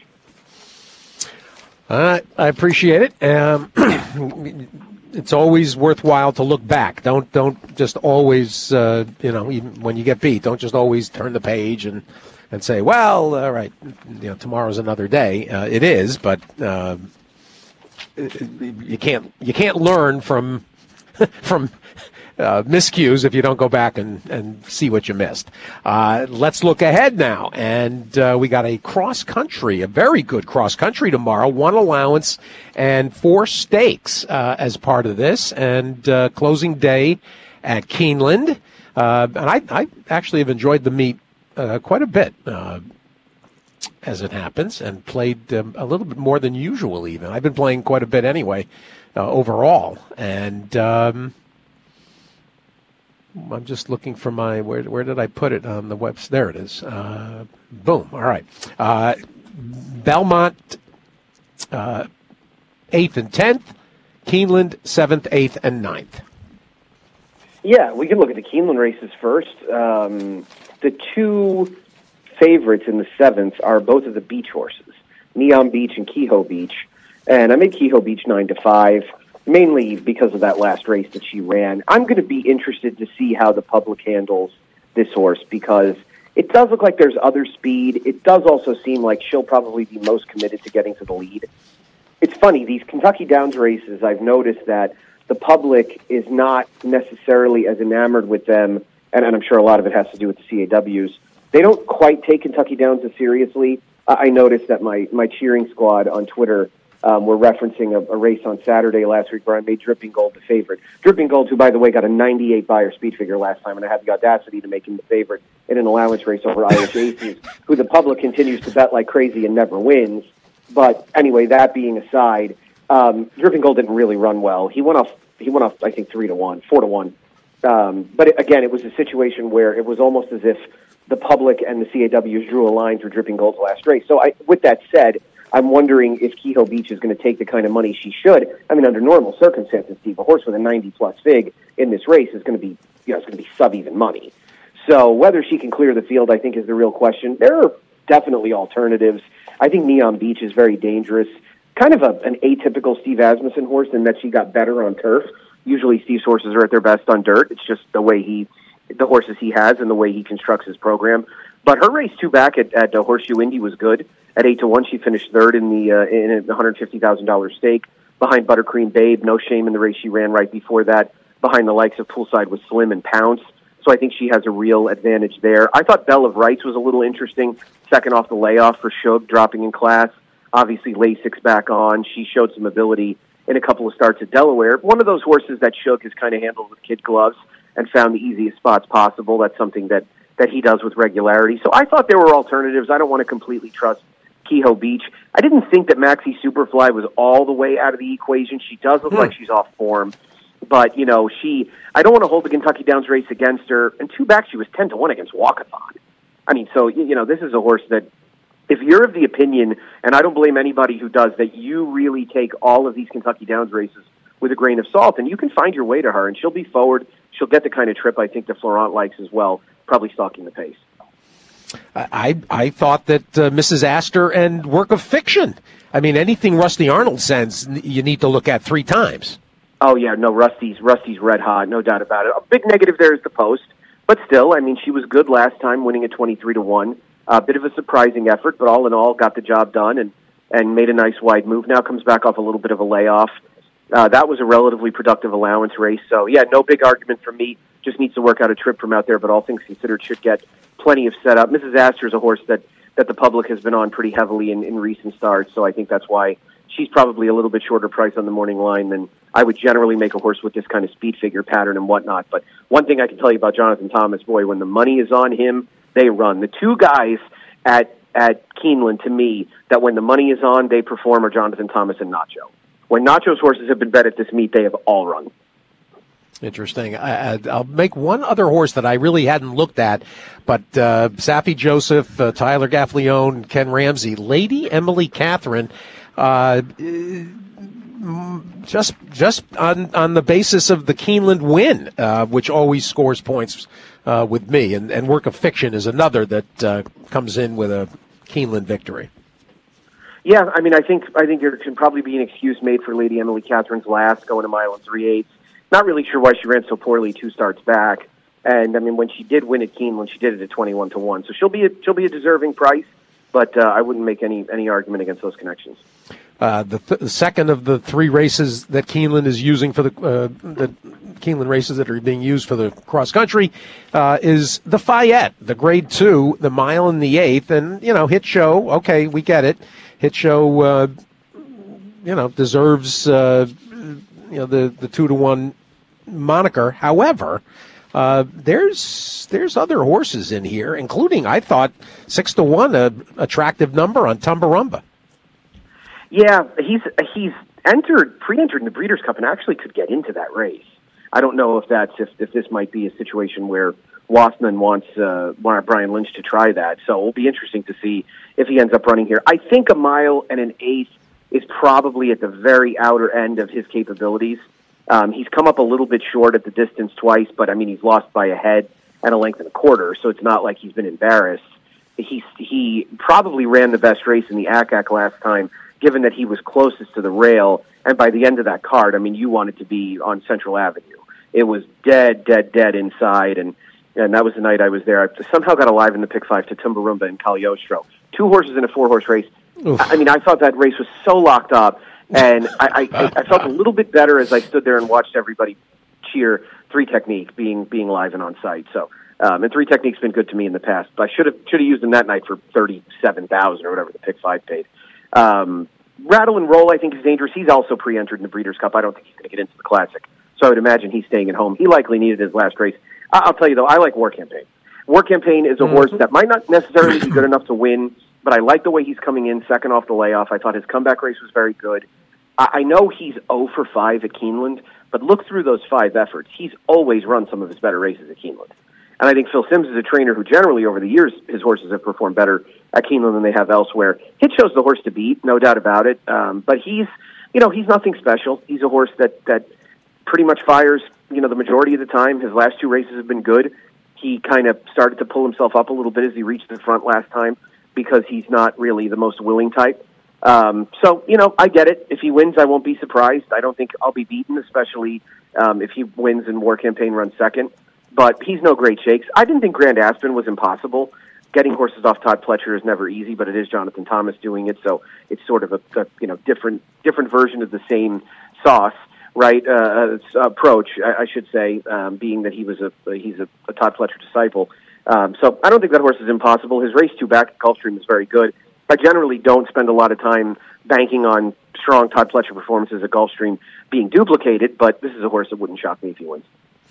Uh, I appreciate it. Um, it's always worthwhile to look back. Don't don't just always, uh, you know, even when you get beat, don't just always turn the page and, and say, well, all right, you know, tomorrow's another day. Uh, it is, but uh, you can't you can't learn from from uh, miscues if you don't go back and, and see what you missed. Uh, let's look ahead now, and uh, we got a cross country, a very good cross country tomorrow. One allowance and four stakes uh, as part of this, and uh, closing day at Keeneland. Uh, and I, I actually have enjoyed the meet uh, quite a bit. Uh, as it happens, and played um, a little bit more than usual even. I've been playing quite a bit anyway, uh, overall. And um, I'm just looking for my, where where did I put it on the web? There it is. Uh, boom. All right. Uh, Belmont, uh, eighth and tenth. Keeneland, seventh, eighth, and ninth. Yeah, we can look at the Keeneland races first. Um, the two favorites in the seventh are both of the beach horses, Neon Beach and Kehoe Beach. And I made Kehoe Beach nine to five, mainly because of that last race that she ran. I'm going to be interested to see how the public handles this horse, because it does look like there's other speed. It does also seem like she'll probably be most committed to getting to the lead. It's funny, these Kentucky Downs races, I've noticed that the public is not necessarily as enamored with them, and, and I'm sure a lot of it has to do with the C A Ws. They don't quite take Kentucky Downs as seriously. Uh, I noticed that my, my cheering squad on Twitter um, were referencing a, a race on Saturday last week where I made Dripping Gold the favorite. Dripping Gold, who, by the way, got a ninety-eight Beyer speed figure last time, and I had the audacity to make him the favorite in an allowance race over Irish Aces, who the public continues to bet like crazy and never wins. But anyway, that being aside, um, Dripping Gold didn't really run well. He went off, he went off, I think, three to one, four to one. Um, but it, again, it was a situation where it was almost as if the public and the C A Ws drew a line through Dripping Gold's last race. So I, with that said, I'm wondering if Kehoe Beach is going to take the kind of money she should. I mean, under normal circumstances, Steve, a horse with a ninety plus fig in this race is going to be, you know, it's going to be sub-even money. So whether she can clear the field, I think, is the real question. There are definitely alternatives. I think Neon Beach is very dangerous. Kind of a, an atypical Steve Asmussen horse in that she got better on turf. Usually Steve's horses are at their best on dirt. It's just the way he, the horses he has and the way he constructs his program. But her race two back at, at uh, Horseshoe Indy was good. At eight to one, she finished third in the uh, in a one hundred fifty thousand dollars stake behind Buttercream Babe. No shame in the race she ran right before that behind the likes of Poolside with Slim and Pounce. So I think she has a real advantage there. I thought Bell of Rights was a little interesting, second off the layoff for Shug, dropping in class. Obviously, Lasix back on. She showed some ability in a couple of starts at Delaware. One of those horses that Shug has kind of handled with kid gloves and found the easiest spots possible. That's something that, that he does with regularity. So I thought there were alternatives. I don't want to completely trust Kehoe Beach. I didn't think that Maxi Superfly was all the way out of the equation. She does look hmm. like she's off form. But, you know, she, I don't want to hold the Kentucky Downs race against her. And two back, she was ten to one against Walkathon. I mean, so, you know, this is a horse that, if you're of the opinion, and I don't blame anybody who does, that you really take all of these Kentucky Downs races with a grain of salt, and you can find your way to her, and she'll be forward. She'll get the kind of trip I think that Florent likes as well, probably stalking the pace. I I thought that uh, Missus Astor and Work of Fiction. I mean, anything Rusty Arnold sends, you need to look at three times. Oh, yeah, no, Rusty's Rusty's red hot, no doubt about it. A big negative there is the post, but still, I mean, she was good last time, winning at twenty-three to one. A uh, bit of a surprising effort, but all in all, got the job done and, and made a nice wide move. Now comes back off a little bit of a layoff. Uh, that was a relatively productive allowance race. So, yeah, no big argument from me. Just needs to work out a trip from out there, but all things considered, should get plenty of setup. Missus Astor is a horse that, that the public has been on pretty heavily in, in recent starts, so I think that's why she's probably a little bit shorter price on the morning line than I would generally make a horse with this kind of speed figure pattern and whatnot. But one thing I can tell you about Jonathan Thomas, boy, when the money is on him, they run. The two guys at at Keeneland, to me, that when the money is on, they perform are Jonathan Thomas and Nacho. When Nacho's horses have been bet at this meet, they have all run. Interesting. I, I'll make one other horse that I really hadn't looked at, but uh, Safi Joseph, uh, Tyler Gaffleone, Ken Ramsey, Lady Emily Catherine, uh, just just on, on the basis of the Keeneland win, uh, which always scores points uh, with me, and, and Work of Fiction is another that uh, comes in with a Keeneland victory. Yeah, I mean, I think I think there can probably be an excuse made for Lady Emily Catherine's last, going a mile and three-eighths. Not really sure why she ran so poorly two starts back. And, I mean, when she did win at Keeneland, she did it at twenty-one to one. So she'll be a, she'll be a deserving price, but uh, I wouldn't make any, any argument against those connections. Uh, the, th- the second of the three races that Keeneland is using for the, uh, the Keeneland races that are being used for the cross country uh, is the Fayette, the grade two, the mile and the eighth. And, you know, Hit Show, okay, we get it. Hit Show, uh, you know, deserves, uh, you know, the, the two to one moniker. However, uh, there's there's other horses in here, including, I thought, six to one, a attractive number on Tumbarumba. Yeah, he's he's entered, pre-entered in the Breeders' Cup and actually could get into that race. I don't know if that's if, if this might be a situation where Wasserman wants uh, Brian Lynch to try that. So it'll be interesting to see if he ends up running here. I think a mile and an eighth is probably at the very outer end of his capabilities. Um, he's come up a little bit short at the distance twice, but I mean, he's lost by a head and a length and a quarter, so it's not like he's been embarrassed. He, he probably ran the best race in the A C A C last time, given that he was closest to the rail, and by the end of that card, I mean, you wanted to be on Central Avenue. It was dead, dead, dead inside, and, and that was the night I was there. I somehow got alive in the pick five to Tumbarumba and Cagliostro. Two horses in a four-horse race. Oof. I mean, I thought that race was so locked up, and I, I, I felt a little bit better as I stood there and watched everybody cheer Three Technique being being live and on site. So, um, and Three Technique's been good to me in the past. But I should have should have used them that night for thirty-seven thousand or whatever the pick five paid. Um, Rattle and Roll, I think, is dangerous. He's also pre-entered in the Breeders' Cup. I don't think he's going to get into the Classic. So I would imagine he's staying at home. He likely needed his last race. I- I'll tell you, though, I like War Campaign. War Campaign is a mm-hmm. horse that might not necessarily be good enough to win, but I like the way he's coming in second off the layoff. I thought his comeback race was very good. I, I know he's oh for five at Keeneland, but look through those five efforts. He's always run some of his better races at Keeneland. And I think Phil Simms is a trainer who generally over the years, his horses have performed better at Keeneland than they have elsewhere. Hitcho's the horse to beat, no doubt about it. Um, but he's, you know, he's nothing special. He's a horse that, that pretty much fires, you know, the majority of the time. His last two races have been good. He kind of started to pull himself up a little bit as he reached the front last time because he's not really the most willing type. Um, so, you know, I get it. If he wins, I won't be surprised. I don't think I'll be beaten, especially um, if he wins and War Campaign runs second. But he's no great shakes. I didn't think Grand Aspen was impossible. Getting horses off Todd Pletcher is never easy, but it is Jonathan Thomas doing it, so it's sort of a, a you know different different version of the same sauce, right? Uh, approach, I, I should say, um, being that he was a he's a, a Todd Pletcher disciple. Um, so I don't think that horse is impossible. His race two back at Gulfstream is very good. I generally don't spend a lot of time banking on strong Todd Pletcher performances at Gulfstream being duplicated, but this is a horse that wouldn't shock me if he wins.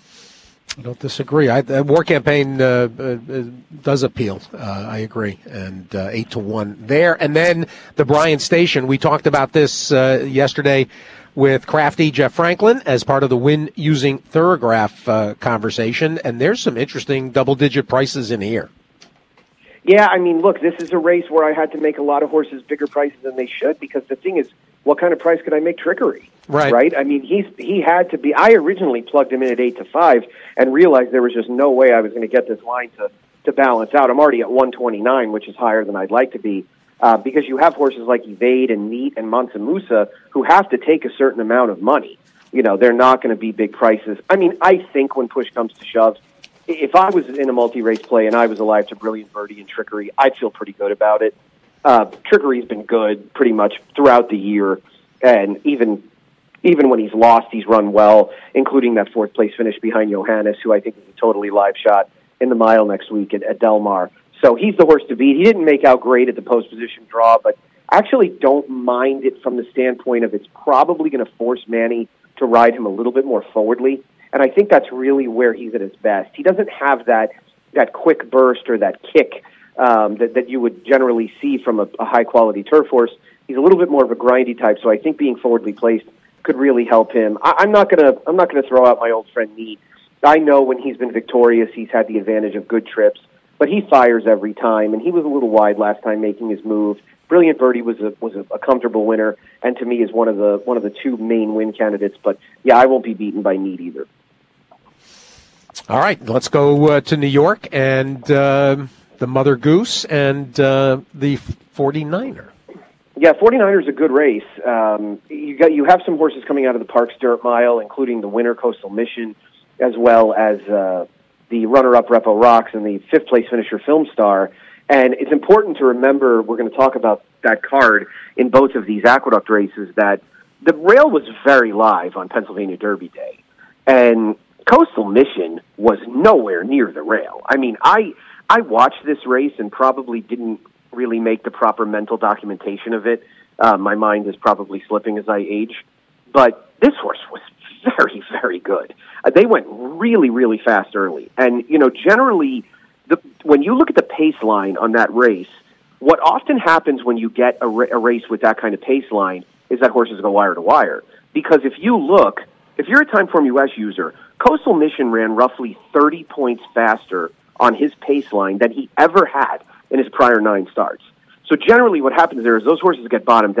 I don't disagree. I, the War Campaign uh, uh, does appeal. Uh, I agree. And uh, eight to one there. And then the Bryan Station. We talked about this uh, yesterday with crafty Jeff Franklin as part of the Win Using Thorograph uh, conversation. And there's some interesting double-digit prices in here. Yeah, I mean, look, this is a race where I had to make a lot of horses bigger prices than they should because the thing is, what kind of price could I make Trickery? Right. Right? I mean, he's he had to be. I originally plugged him in at eight to five and realized there was just no way I was going to get this line to, to balance out. I'm already at one twenty-nine, which is higher than I'd like to be, uh, because you have horses like Evade and Neat and Mansa Musa who have to take a certain amount of money. You know, they're not going to be big prices. I mean, I think when push comes to shove, if I was in a multi-race play and I was alive to Brilliant Birdie and Trickery, I'd feel pretty good about it. Uh, Trickery's been good pretty much throughout the year, and even even when he's lost, he's run well, including that fourth-place finish behind Johannes, who I think is a totally live shot in the mile next week at, at Del Mar. So he's the horse to beat. He didn't make out great at the post-position draw, but I actually don't mind it from the standpoint of it's probably going to force Manny to ride him a little bit more forwardly. And I think that's really where he's at his best. He doesn't have that that quick burst or that kick um, that, that you would generally see from a, a high-quality turf horse. He's a little bit more of a grindy type, so I think being forwardly placed could really help him. I, I'm not gonna I'm not gonna throw out my old friend Neat. I know when he's been victorious, he's had the advantage of good trips, but he fires every time, and he was a little wide last time making his move. Brilliant Birdie was a was a, a comfortable winner, and to me is one of the one of the two main win candidates. But yeah, I won't be beaten by Neat either. All right, let's go uh, to New York and uh, the Mother Goose and uh, the forty-niner. Yeah, forty-niner is a good race. Um, you got you have some horses coming out of the Parks Dirt Mile, including the winner Coastal Mission, as well as uh, the runner-up Repo Rocks and the fifth-place finisher Film Star. And it's important to remember, we're going to talk about that card in both of these Aqueduct races, that the rail was very live on Pennsylvania Derby Day. And Coastal Mission was nowhere near the rail. I mean, I I watched this race and probably didn't really make the proper mental documentation of it. Uh, my mind is probably slipping as I age. But this horse was very, very good. Uh, they went really, really fast early. And, you know, generally, the, when you look at the pace line on that race, what often happens when you get a, ra- a race with that kind of pace line is that horses go wire to wire. Because if you look, if you're a Timeform U S user, Coastal Mission ran roughly thirty points faster on his pace line than he ever had in his prior nine starts. So generally what happens there is those horses get bottomed out.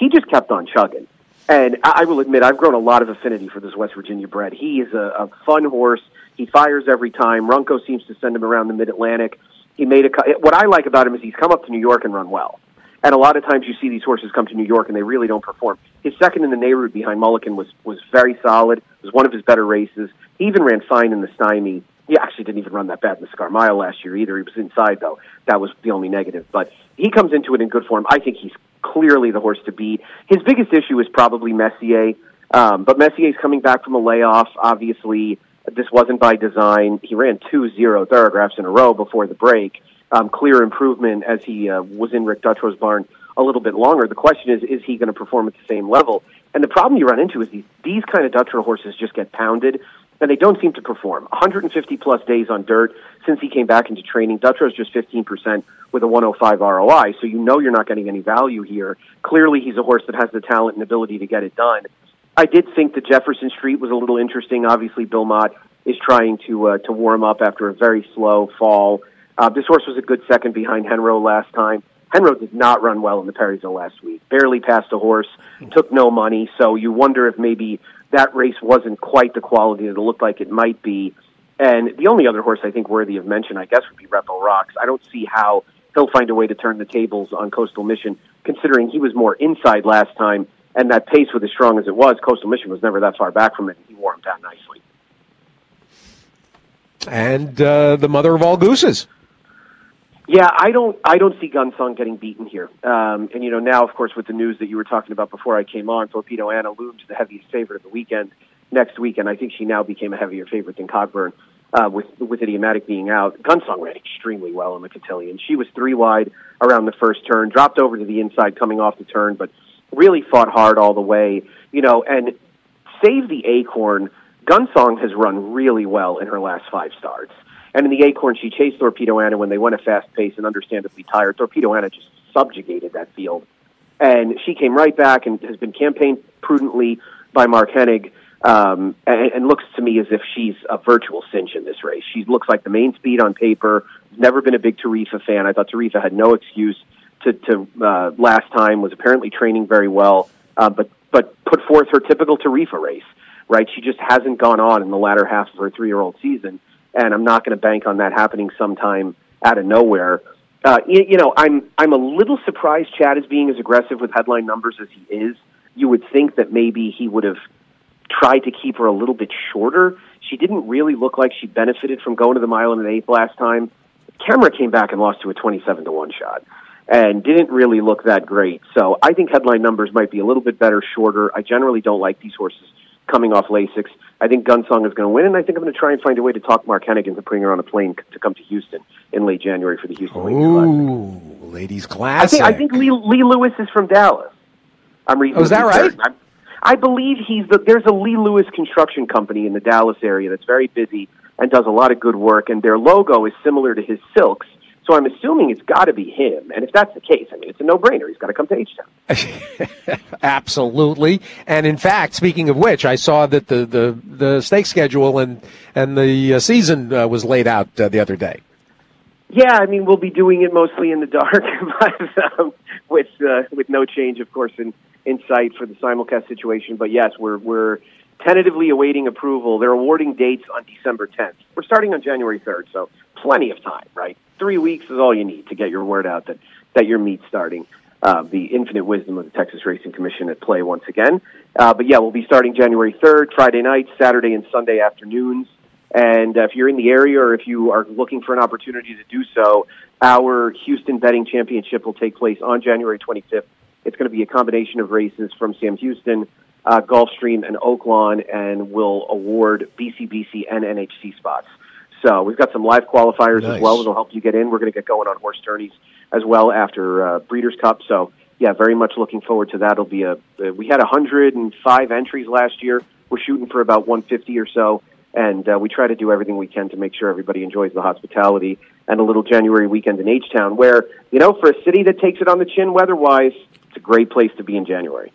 he just kept on chugging. And I will admit, I've grown a lot of affinity for this West Virginia bred. He is a, a fun horse. He fires every time. Runco seems to send him around the Mid-Atlantic. He made a. What I like about him is he's come up to New York and run well. And a lot of times you see these horses come to New York and they really don't perform. His second in the Nehru behind Mulligan was, was very solid. It was one of his better races. He even ran fine in the Stymie. He actually didn't even run that bad in the Cigar Mile last year either. He was inside, though. That was the only negative. But he comes into it in good form. I think he's clearly the horse to beat. His biggest issue is probably Messier. Um, but Messier's coming back from a layoff. Obviously, this wasn't by design. He ran two zero Thorographs in a row before the break. Um, clear improvement as he uh, was in Rick Dutro's barn a little bit longer. The question is, is he going to perform at the same level? And the problem you run into is these, these kind of Dutro horses just get pounded, and they don't seem to perform. one hundred fifty plus days on dirt since he came back into training. Dutro's just fifteen percent with a one oh five R O I, so you know you're not getting any value here. Clearly, he's a horse that has the talent and ability to get it done. I did think that Jefferson Street was a little interesting. Obviously, Bill Mott is trying to uh, to warm up after a very slow fall. Uh, this horse was a good second behind Henro last time. Henro did not run well in the Perryville last week. Barely passed a horse, took no money, so you wonder if maybe that race wasn't quite the quality that it looked like it might be. And the only other horse I think worthy of mention, I guess, would be Repo Rocks. I don't see how he'll find a way to turn the tables on Coastal Mission, considering he was more inside last time, and that pace was as strong as it was. Coastal Mission was never that far back from it, and he wore him down nicely. And uh, the mother of all gooses. Yeah, I don't. I don't see Gunsong getting beaten here. Um, and you know, now of course with the news that you were talking about before I came on, Torpedo Anna looms the heaviest favorite of the weekend next week, and I think she now became a heavier favorite than Cogburn uh, with with Idiomatic being out. Gunsong ran extremely well in the cotillion. She was three wide around the first turn, dropped over to the inside coming off the turn, but really fought hard all the way. You know, and save the Acorn. Gunsong has run really well in her last five starts. And in the Acorn, she chased Torpedo Anna when they went a fast pace and understandably tired. Torpedo Anna just subjugated that field. And she came right back and has been campaigned prudently by Mark Hennig, um, and, and looks to me as if she's a virtual cinch in this race. She looks like the main speed on paper. Never been a big Tarifa fan. I thought Tarifa had no excuse to, to uh, last time, was apparently training very well, uh, but, but put forth her typical Tarifa race, right? She just hasn't gone on in the latter half of her three-year-old season. And I'm not going to bank on that happening sometime out of nowhere. Uh, you, you know, I'm I'm a little surprised Chad is being as aggressive with headline numbers as he is. You would think that maybe he would have tried to keep her a little bit shorter. She didn't really look like she benefited from going to the mile and an eighth last time. Kemmerer came back and lost to a twenty-seven to one shot and didn't really look that great. So I think headline numbers might be a little bit better shorter. I generally don't like these horses coming off Lasix. I think Gunsong is going to win, and I think I'm going to try and find a way to talk Mark Hennig into putting her on a plane to come to Houston in late January for the Houston Ladies Classic. Ooh, Ladies Classic. I think, I think Lee, Lee Lewis is from Dallas. I'm reading. Oh, is that right? I'm, I believe he's the. There's a Lee Lewis construction company in the Dallas area that's very busy and does a lot of good work, and their logo is similar to his silks. So I'm assuming it's got to be him. And if that's the case, I mean, it's a no-brainer. He's got to come to H-Town. Absolutely. And in fact, speaking of which, I saw that the, the, the stake schedule and, and the uh, season uh, was laid out uh, the other day. Yeah, I mean, we'll be doing it mostly in the dark, but, um, with uh, with no change, of course, in, in sight for the simulcast situation. But yes, we're we're tentatively awaiting approval. They're awarding dates on December tenth. We're starting on January third, so plenty of time, right? Three weeks is all you need to get your word out that, that your meet's starting. Uh, the infinite wisdom of the Texas Racing Commission at play once again. Uh, but yeah, we'll be starting January third, Friday nights, Saturday and Sunday afternoons. And uh, if you're in the area or if you are looking for an opportunity to do so, our Houston Betting Championship will take place on January twenty-fifth. It's going to be a combination of races from Sam Houston, uh, Gulfstream, and Oaklawn, and will award B C B C and N H C spots. So we've got some live qualifiers nice. as well that'll help you get in. We're going to get going on horse tourneys as well after uh, Breeders' Cup. So, yeah, very much looking forward to that. It'll be a. Uh, we had one hundred five entries last year. We're shooting for about one fifty or so, and uh, we try to do everything we can to make sure everybody enjoys the hospitality and a little January weekend in H-Town, where, you know, for a city that takes it on the chin weather-wise, it's a great place to be in January.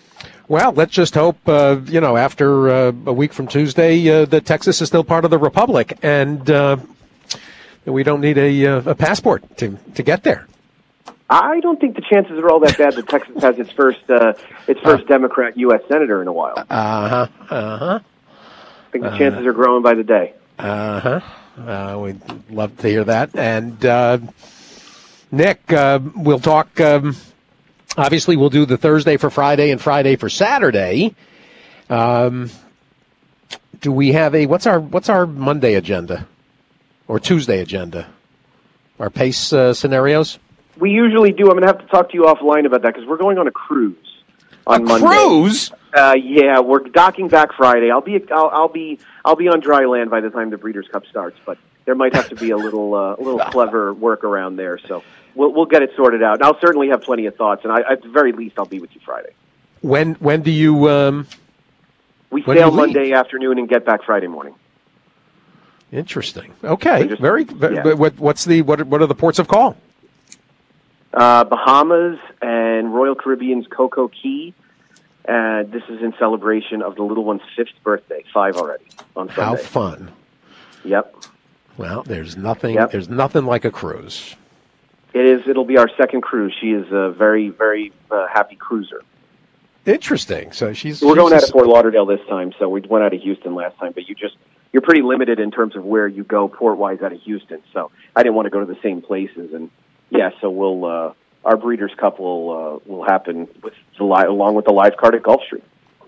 Well, let's just hope, uh, you know, after uh, a week from Tuesday, uh, that Texas is still part of the Republic, and uh, we don't need a, uh, a passport to, to get there. I don't think the chances are all that bad that Texas has its first uh, its first uh, Democrat U S senator in a while. Uh-huh, uh-huh. I think the uh, chances are growing by the day. Uh-huh. Uh, we'd love to hear that. And, uh, Nick, uh, we'll talk, um, obviously we'll do the Thursday for Friday and Friday for Saturday. Um, do we have a, what's our, what's our Monday agenda? Or Tuesday agenda? Our pace uh, scenarios? We usually do. I'm going to have to talk to you offline about that because we're going on a cruise on a Monday. Cruise? Uh, yeah, we're docking back Friday. I'll be I'll, I'll be I'll be on dry land by the time the Breeders' Cup starts, but there might have to be a little uh, a little clever workaround there. So we'll we'll get it sorted out. And I'll certainly have plenty of thoughts, and I, at the very least, I'll be with you Friday. When when do you? Um, we sail Monday afternoon and get back Friday morning. Interesting. Okay. Just, very. Yeah. What, what's the what? What are the ports of call? Uh, Bahamas and Royal Caribbean's Coco Key. Uh, this is in celebration of the little one's fifth birthday, five already on Sunday. How fun! Yep. Well, there's nothing. Yep. There's nothing like a cruise. It is. It'll be our second cruise. She is a very, very uh, happy cruiser. Interesting. So she's. We're she's going a... out of Fort Lauderdale this time. So we went out of Houston last time, but you just you're pretty limited in terms of where you go port wise out of Houston. So I didn't want to go to the same places and. Yeah, so we'll uh, our Breeders' Cup will uh, will happen with the li- along with the live card at Gulfstream.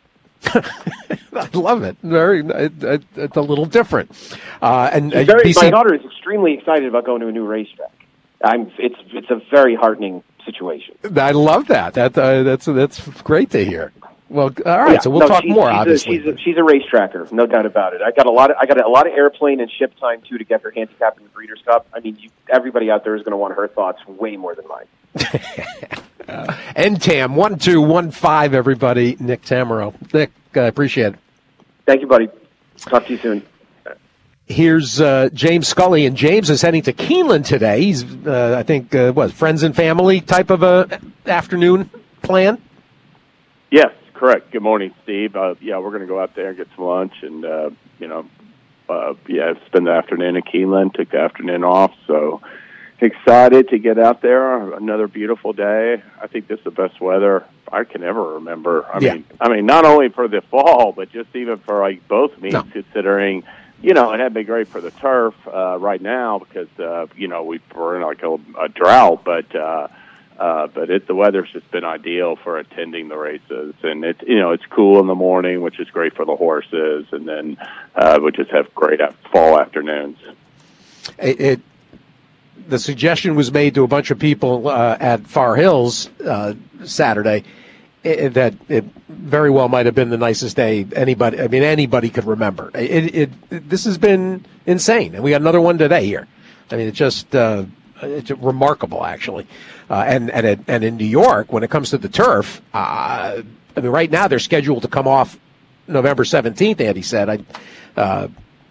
I love it. Very, it, it, it's a little different. Uh, and uh, very, B C... my daughter is extremely excited about going to a new racetrack. I'm. It's it's a very heartening situation. I love that. That uh, that's that's great to hear. Well, all right. Yeah, so we'll no, talk she's, more. She's obviously, a, she's, a, she's a racetracker, no doubt about it. I got a lot. Of, I got a lot of airplane and ship time too to get her handicap in the Breeders' Cup. I mean, you, everybody out there is going to want her thoughts way more than mine. uh, N T A M one two one five. Everybody, Nick Tammaro. Nick, I uh, appreciate it. Thank you, buddy. Talk to you soon. Here's uh, James Scully, and James is heading to Keeneland today. He's, uh, I think, uh, what friends and family type of a afternoon plan. Yes. Correct. Good morning, Steve. Uh, yeah, we're going to go out there and get some lunch and, uh, you know, uh, yeah, spend the afternoon in Keeneland, took the afternoon off. So excited to get out there. Another beautiful day. I think this is the best weather I can ever remember. I yeah. mean, I mean, not only for the fall, but just even for like both meets, no. considering, you know, it had been great for the turf uh, right now because, uh, you know, we were in like a, a drought, but, uh, Uh, but it, the weather's just been ideal for attending the races, and it you know it's cool in the morning, which is great for the horses, and then uh, we just have great fall afternoons. It, it the suggestion was made to a bunch of people uh, at Far Hills uh, Saturday it, that it very well might have been the nicest day anybody. I mean, anybody could remember. It, it, it this has been insane, and we got another one today here. I mean, it just. Uh, It's remarkable, actually. Uh, and and, it, and in New York, when it comes to the turf, uh, I mean, right now they're scheduled to come off November seventeenth, Andy said. I, uh,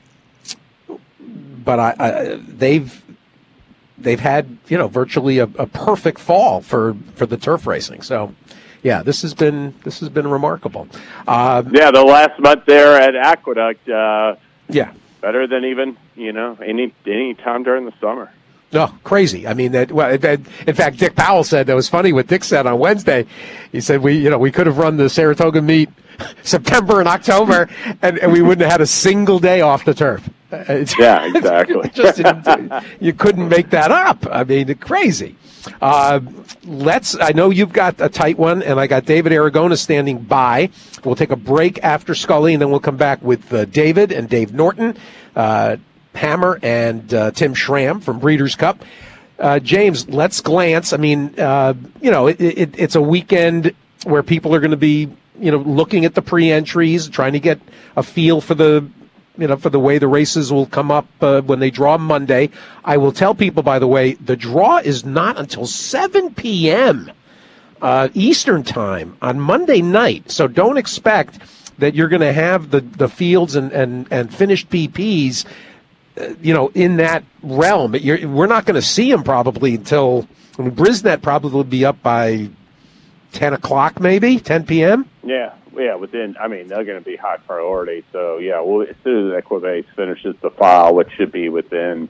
but I, I, they've they've had, you know, virtually a, a perfect fall for, for the turf racing. So, yeah, this has been this has been remarkable. Um, yeah, the last month there at Aqueduct, uh, yeah, better than even, you know, any any time during the summer. No, oh, crazy. I mean, that. Well, in fact, Dick Powell said that was funny. What Dick said on Wednesday, he said we, you know, we could have run the Saratoga meet September and October, and, and we wouldn't have had a single day off the turf. It's, yeah, exactly. Just, you couldn't make that up. I mean, crazy. Uh, let's. I know you've got a tight one, and I got David Aragona standing by. We'll take a break after Scully, and then we'll come back with uh, David and Dave Norton. Uh, Hammer and uh, Tim Schramm from Breeders' Cup. Uh, James, let's glance. I mean, uh, you know, it, it, it's a weekend where people are going to be, you know, looking at the pre-entries, trying to get a feel for the, you know, for the way the races will come up uh, when they draw Monday. I will tell people, by the way, the draw is not until seven p.m. Uh, Eastern time on Monday night, so don't expect that you're going to have the, the fields and, and, and finished P Ps you know, in that realm. You're, we're not going to see them probably until, I mean, Brisnet probably will be up by ten o'clock maybe, ten p.m.? Yeah, yeah, within, I mean, they're going to be high priority. So, yeah, well, as soon as Equibase finishes the file, which should be within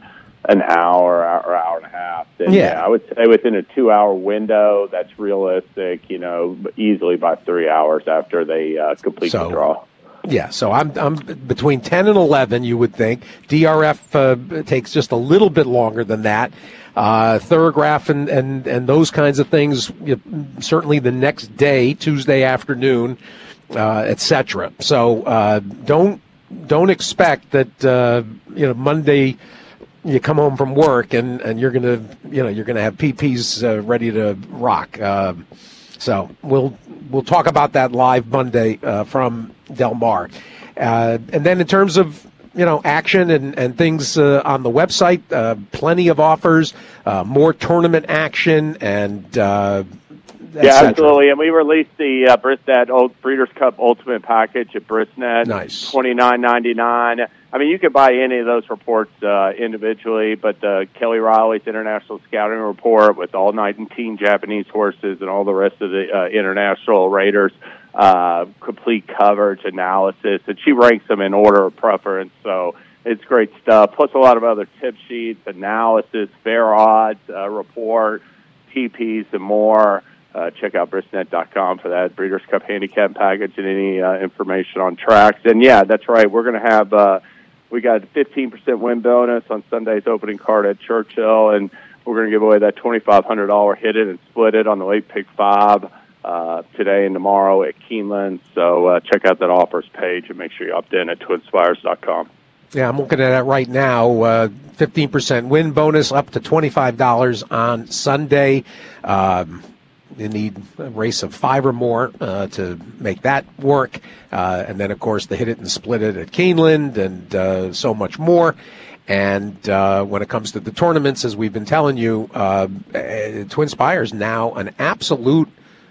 an hour or hour and a half. And Yeah. yeah, I would say within a two-hour window, that's realistic. You know, easily by three hours after they uh, complete So- the draw. Yeah, so I'm I'm between ten and eleven. You would think D R F uh, takes just a little bit longer than that. Uh, Thorograph and, and and those kinds of things. You, certainly the next day, Tuesday afternoon, uh, et cetera. So uh, don't don't expect that uh, you know Monday you come home from work and, and you're gonna you know you're gonna have P Ps uh, ready to rock. Uh, so we'll we'll talk about that live Monday uh, from Del Mar, uh, and then in terms of you know action and and things uh, on the website, uh, plenty of offers, uh, more tournament action, and uh, et Yeah, cetera. absolutely. And we released the uh, Brisnet Old Breeders' Cup Ultimate Package at Brisnet. Nice. twenty-nine ninety-nine. I mean, you could buy any of those reports uh, individually, but the Kelly Riley's International Scouting Report with all nineteen Japanese horses and all the rest of the uh, international raters, uh, complete coverage analysis, and she ranks them in order of preference. So it's great stuff. Plus a lot of other tip sheets, analysis, fair odds, uh, report, T Ps, and more. Uh, check out brisnet dot com for that Breeders' Cup handicap package and any uh, information on tracks. And yeah, that's right. We're going to have uh, we got a fifteen percent win bonus on Sunday's opening card at Churchill, and we're going to give away that twenty-five hundred dollars hit it and split it on the late pick five uh, today and tomorrow at Keeneland. So uh, check out that offers page and make sure you opt in at twin spires dot com. Yeah, I'm looking at it right now. Uh, fifteen percent win bonus up to twenty-five dollars on Sunday. Um, you need a race of five or more uh, to make that work. Uh, and then, of course, the hit it and split it at Keeneland and uh, so much more. And uh, when it comes to the tournaments, as we've been telling you, uh, uh, Twin Spires now an absolute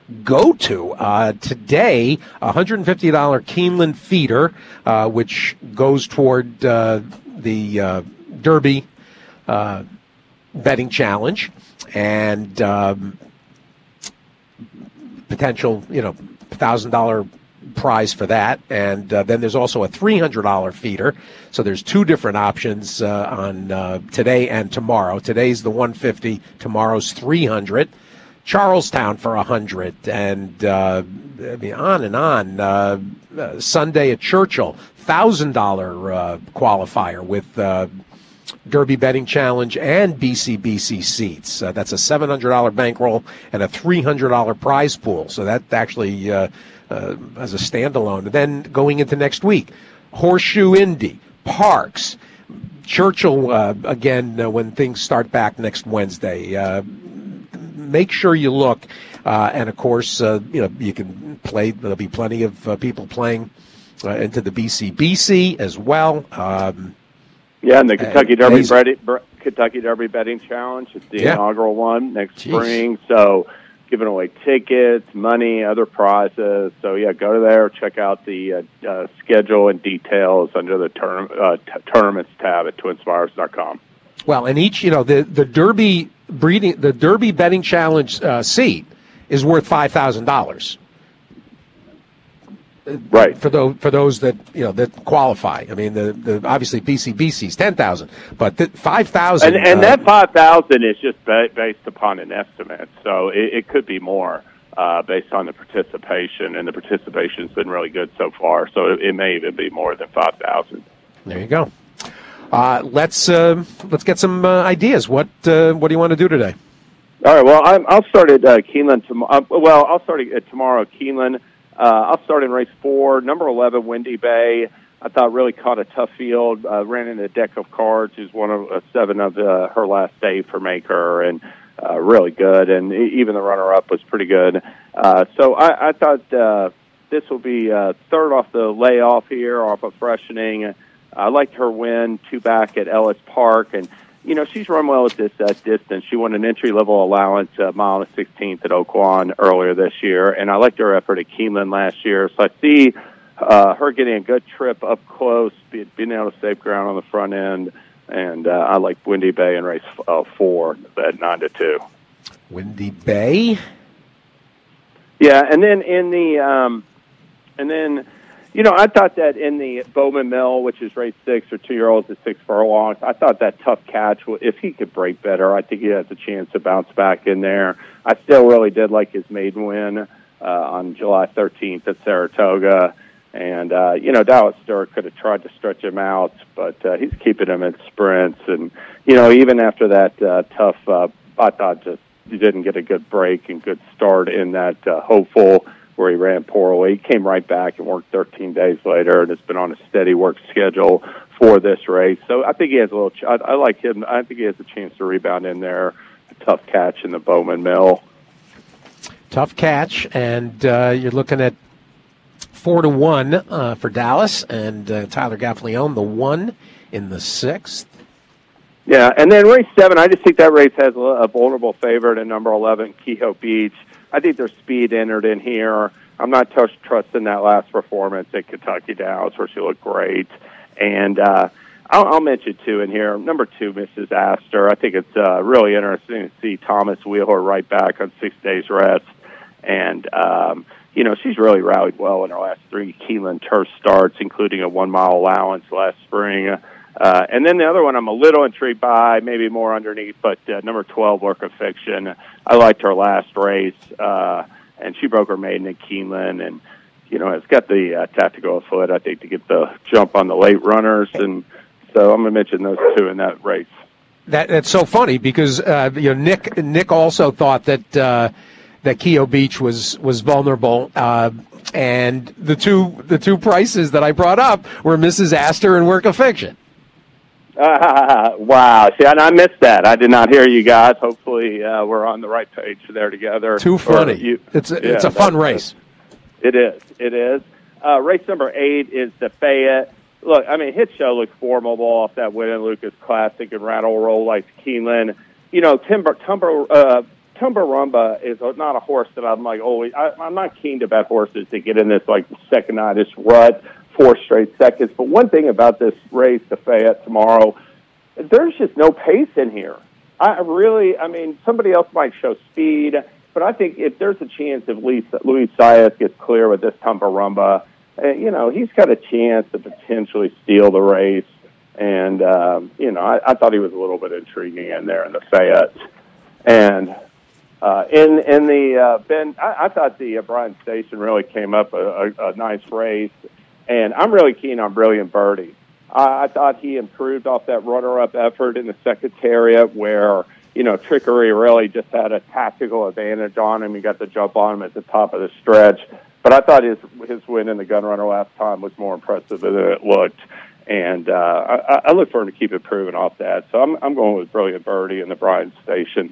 go-to. Uh, today, a one hundred fifty dollars Keeneland feeder, uh, which goes toward uh, the uh, Derby uh, betting challenge, and um, potential, you know, one thousand dollars prize for that. And uh, then there's also a three hundred dollars feeder. So there's two different options uh, on uh, today and tomorrow. Today's the one hundred fifty dollars, tomorrow's three hundred dollars. Charlestown for one hundred dollars, and uh, I mean, on and on. Uh, uh, Sunday at Churchill, one thousand dollars uh, qualifier with uh, Derby Betting Challenge and B C B C seats. Uh, that's a seven hundred dollars bankroll and a three hundred dollars prize pool. So that actually uh, uh, as a standalone. And then going into next week, Horseshoe Indy, Parks, Churchill uh, again uh, when things start back next Wednesday. Uh, make sure you look. Uh, and, of course, uh, you know, you can play. There'll be plenty of uh, people playing uh, into the B C B C as well. Um, Yeah, and the Kentucky Derby Days- Bread- Bre- Kentucky Derby Betting Challenge. It's the Yeah. inaugural one next Jeez. spring. So giving away tickets, money, other prizes. So, yeah, go there, check out the uh, uh, schedule and details under the term, uh, t- tournaments tab at twin spires dot com. Well, and each, you know, the, the Derby breeding, the Derby Betting Challenge uh, seat is worth five thousand dollars. Right. For those for those that you know that qualify. I mean, the, the obviously B C B C is ten thousand, but the five thousand. And, and uh, that five thousand is just ba- based upon an estimate. So it, it could be more uh, based on the participation, and the participation's been really good so far. So it, it may even be more than five thousand. There you go. Uh, let's uh, let's get some uh, ideas. What uh, what do you want to do today? All right. Well, I'm, I'll start at uh, Keeneland tomorrow. Uh, well, I'll start at tomorrow at Keeneland. Uh, I'll start in race four, number eleven, Windy Bay. I thought really caught a tough field. Uh, ran in a deck of cards. Who's one of uh, seven of uh, her last day for Maker, and uh, really good. And even the runner-up was pretty good. Uh, so I, I thought uh, this will be uh, third off the layoff here, off of freshening. I liked her win two back at Ellis Park, and you know, she's run well at this uh, distance. She won an entry-level allowance, uh, mile and sixteenth at Oaklawn earlier this year, and I liked her effort at Keeneland last year. So I see uh, her getting a good trip up close, be, being able to save ground on the front end, and uh, I like Windy Bay in race uh, four at nine to two. Windy Bay. Yeah, and then in the um, and then You know, I thought that in the Bowman Mill, which is race six or two-year-olds at six furlongs, I thought that Tough Catch, if he could break better, I think he has a chance to bounce back in there. I still really did like his maiden win uh, on July thirteenth at Saratoga. And, uh, you know, Dallas Stewart could have tried to stretch him out, but uh, he's keeping him in sprints. And, you know, even after that uh, tough, uh, I thought just he didn't get a good break and good start in that uh, Hopeful where he ran poorly. He came right back and worked thirteen days later and has been on a steady work schedule for this race. So I think he has a little, ch- I, I like him. I think he has a chance to rebound in there. A Tough Catch in the Bowman Mill. Tough Catch, and uh, you're looking at four to one uh, for Dallas, and uh, Tyler Gaffalione, the one in the sixth. Yeah, and then race seven, I just think that race has a, a vulnerable favorite in number eleven, Kehoe Beach. I think there's speed entered in here. I'm not t- trusting that last performance at Kentucky Downs where she looked great. And uh, I'll, I'll mention two in here. Number two, Missus Astor. I think it's uh, really interesting to see Thomas Wheeler right back on six days rest. And, um, you know, she's really rallied well in her last three Keeneland turf starts, including a one-mile allowance last spring. Uh, and then the other one I'm a little intrigued by, maybe more underneath, but uh, number twelve, Work of Fiction. I liked her last race, uh, and she broke her maiden at Keeneland, and, you know, it's got the uh, tactical foot, I think, to get the jump on the late runners, and so I'm going to mention those two in that race. That, that's so funny because, uh, you know, Nick Nick also thought that uh, that Kehoe Beach was, was vulnerable, uh, and the two the two prices that I brought up were Missus Astor and Work of Fiction. Uh, wow. See, and I missed that. I did not hear you guys. Hopefully uh, we're on the right page there together. Too funny. You, it's a, yeah, it's a fun race. It is. It is. Uh, race number eight is the Fayette. Look, I mean, Hit Show looks formidable off that win in Lucas Classic and Rattle Roll like Keeneland. You know, Timber, Tumber, uh, Tumbarumba is not a horse that I'm like, always. I, I'm not keen to bet horses to get in this like second nightish rut. Four straight seconds. But one thing about this race, the Fayette tomorrow, there's just no pace in here. I really, I mean, somebody else might show speed, but I think if there's a chance if Luis, Luis Saez gets clear with this Tumbarumba, uh, you know, he's got a chance to potentially steal the race. And, um, you know, I, I thought he was a little bit intriguing in there in the Fayette. And uh, in in the, uh, Ben, I, I thought the uh, Bryan Station really came up a, a, a nice race. And I'm really keen on Brilliant Birdie. I, I thought he improved off that runner-up effort in the Secretariat where, you know, Trickery really just had a tactical advantage on him. He got the jump on him at the top of the stretch. But I thought his his win in the Gun Runner last time was more impressive than it looked. And uh, I, I look for him to keep improving off that. So I'm, I'm going with Brilliant Birdie in the Bryan Station.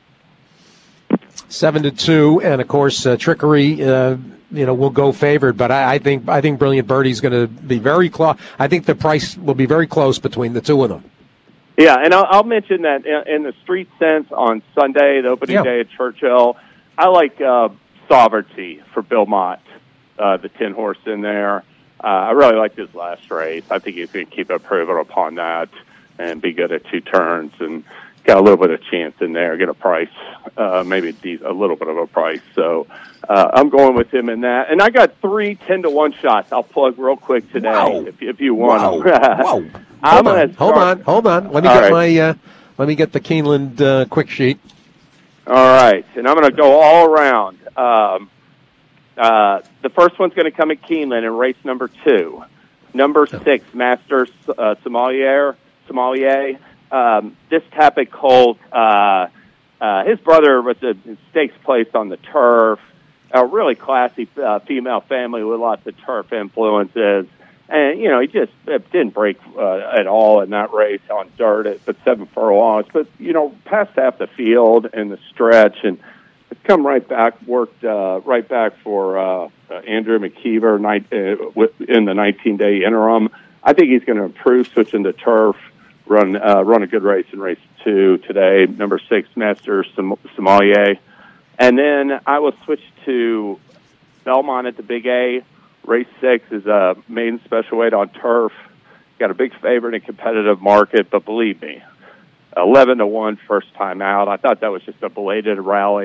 Seven to two, and of course, uh, Trickery, uh, you know, will go favored. But I, I think I think Brilliant Birdie is going to be very close. I think the price will be very close between the two of them. Yeah, and I'll, I'll mention that in, in the Street Sense on Sunday, the opening yeah. day at Churchill, I like uh, Sovereignty for Bill Mott, uh, the ten horse in there. Uh, I really like this last race. I think he's going to keep improving upon that and be good at two turns and got a little bit of chance in there, get a price, uh, maybe a little bit of a price. So uh, I'm going with him in that. And I got three ten to one shots I'll plug real quick today wow. if, if you want wow. them. Wow. I'm hold, on, hold on, hold on. Let me all get right. my uh, let me get the Keeneland uh, quick sheet. All right, and I'm going to go all around. Um, uh, the first one's going to come at Keeneland in race number two. Number six, Master uh, Sommelier, Sommelier. Um, this Tapit Colt, uh, uh, his brother was a stakes placed on the turf, a really classy uh, female family with lots of turf influences. And, you know, he just didn't break uh, at all in that race on dirt at but seven furlongs. But, you know, past half the field and the stretch, and it's come right back, worked uh, right back for uh, uh, Andrew McKeever night, uh, in the nineteen-day interim. I think he's going to improve switching to turf. Run uh, run a good race in race two today, number six, Master Som- Sommelier. And then I will switch to Belmont at the Big A. Race six is a maiden special weight on turf. Got a big favorite in a competitive market, but believe me, eleven to one first time out. I thought that was just a belated rally.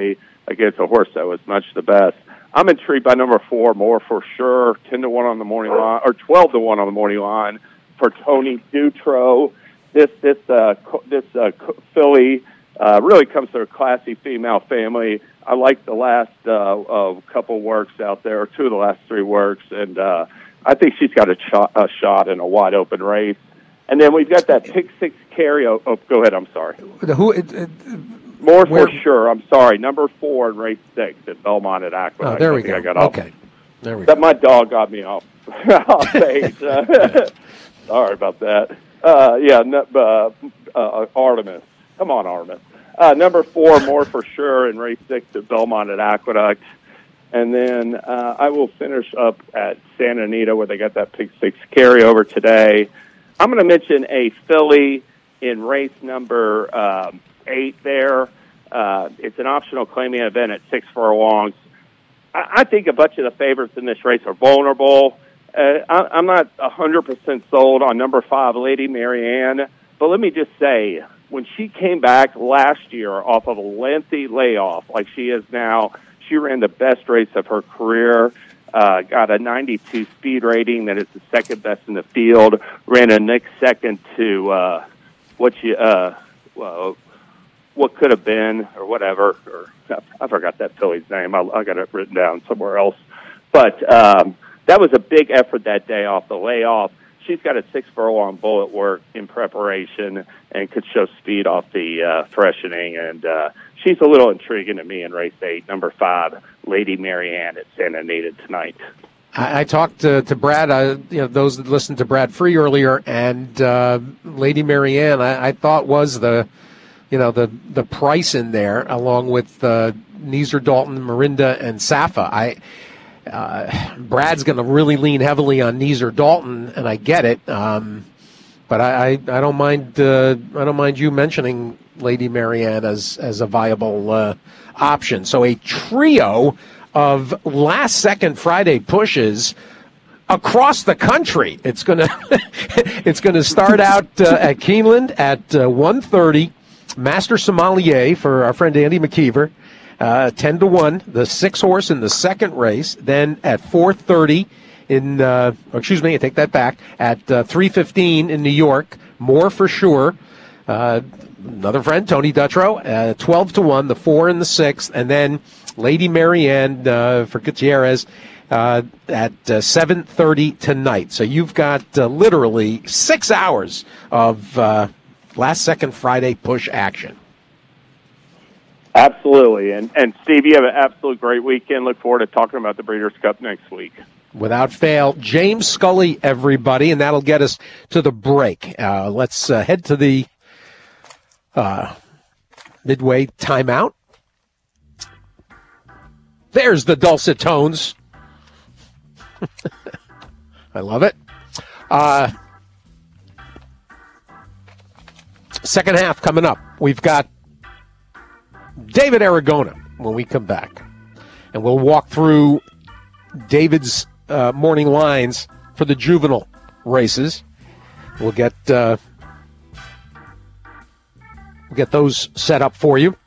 against a horse that was much the best. I'm intrigued by number four, More for Sure, ten to one on the morning line, or twelve to one on the morning line for Tony Dutro. This this uh, this uh, filly uh, really comes to a classy female family. I like the last uh, uh, couple works out there, or two of the last three works, and uh, I think she's got a, ch- a shot in a wide open race. And then we've got that pick six carry. Oh, oh go ahead. I'm sorry. Who? It, it, More where, for Sure. I'm sorry. Number four in race six at Belmont at Aqueduct. Oh, there we I go. I got off. Okay. There we that go. My dog got me off, off base. Uh, sorry about that. Uh, yeah, uh, uh, Artemis. Come on, Artemis. Uh, number four, More for Sure in race six at Belmont at Aqueduct. And then uh, I will finish up at Santa Anita where they got that pick six carryover today. I'm going to mention a filly in race number um, eight there. Uh, it's an optional claiming event at six furlongs. I, I think a bunch of the favorites in this race are vulnerable. Uh, I, I'm not one hundred percent sold on number five, Lady Marianne. But let me just say, when she came back last year off of a lengthy layoff like she is now, she ran the best race of her career. Uh, got a ninety-two speed rating that is the second best in the field. Ran a next second to uh, what you uh, well, what could have been or whatever. Or I forgot that filly's name. I, I got it written down somewhere else. But um, that was a big effort that day off the layoff. She's got a six furlong bullet work in preparation and could show speed off the uh, freshening. And uh, she's a little intriguing to me in race eight, number five, Lady Marianne at Santa Anita tonight. I, I talked to, to Brad, uh, you know, those that listened to Brad Free earlier, and uh, Lady Marianne, I, I thought was the, you know, the the price in there, along with uh, Neeser Dalton, Marinda, and Safa. I. Uh, Brad's going to really lean heavily on Neeser Dalton, and I get it. Um, but I, I, I don't mind. Uh, I don't mind you mentioning Lady Marianne as as a viable uh, option. So a trio of last second Friday pushes across the country. It's gonna it's going to start out uh, at Keeneland at uh, one thirty. Master Sommelier for our friend Andy McKeever. Uh, ten to one, the six horse in the second race. Then at four thirty in, uh, excuse me, I take that back, at uh, three fifteen in New York, More for Sure. Uh, another friend, Tony Dutrow, uh, twelve to one, the four and the six. And then Lady Marianne uh, for Gutierrez uh, at uh, seven thirty tonight. So you've got uh, literally six hours of uh, last second Friday push action. Absolutely. And, and Steve, you have an absolute great weekend. Look forward to talking about the Breeders' Cup next week. Without fail, James Scully, everybody, and that'll get us to the break. Uh, let's uh, head to the uh, midway timeout. There's the dulcet tones. I love it. Uh, second half coming up. We've got David Aragona when we come back. And we'll walk through David's uh, morning lines for the juvenile races. We'll get uh, we'll get those set up for you.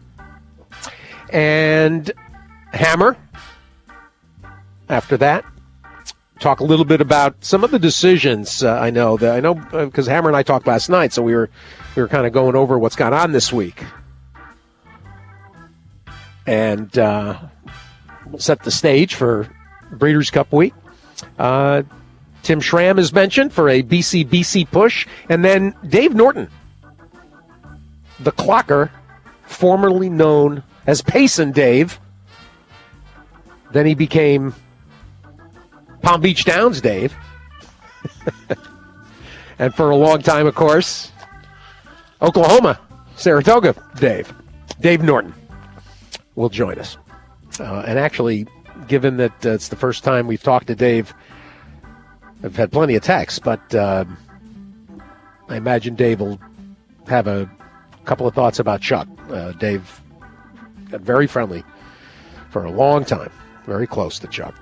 And Hammer, after that, talk a little bit about some of the decisions. Uh, I know that I know because uh, Hammer and I talked last night, so we were we were kind of going over what's gone on this week. And uh, we'll set the stage for Breeders' Cup week. Uh, Tim Schramm is mentioned for a B C B C push. And then Dave Norton, the clocker, formerly known as Payson Dave. Then he became Palm Beach Downs Dave. And for a long time, of course, Oklahoma, Saratoga Dave. Dave Norton will join us. Uh, and actually, given that uh, it's the first time we've talked to Dave, I've had plenty of texts, but uh, I imagine Dave will have a couple of thoughts about Chuck. Uh, Dave got very friendly for a long time, very close to Chuck.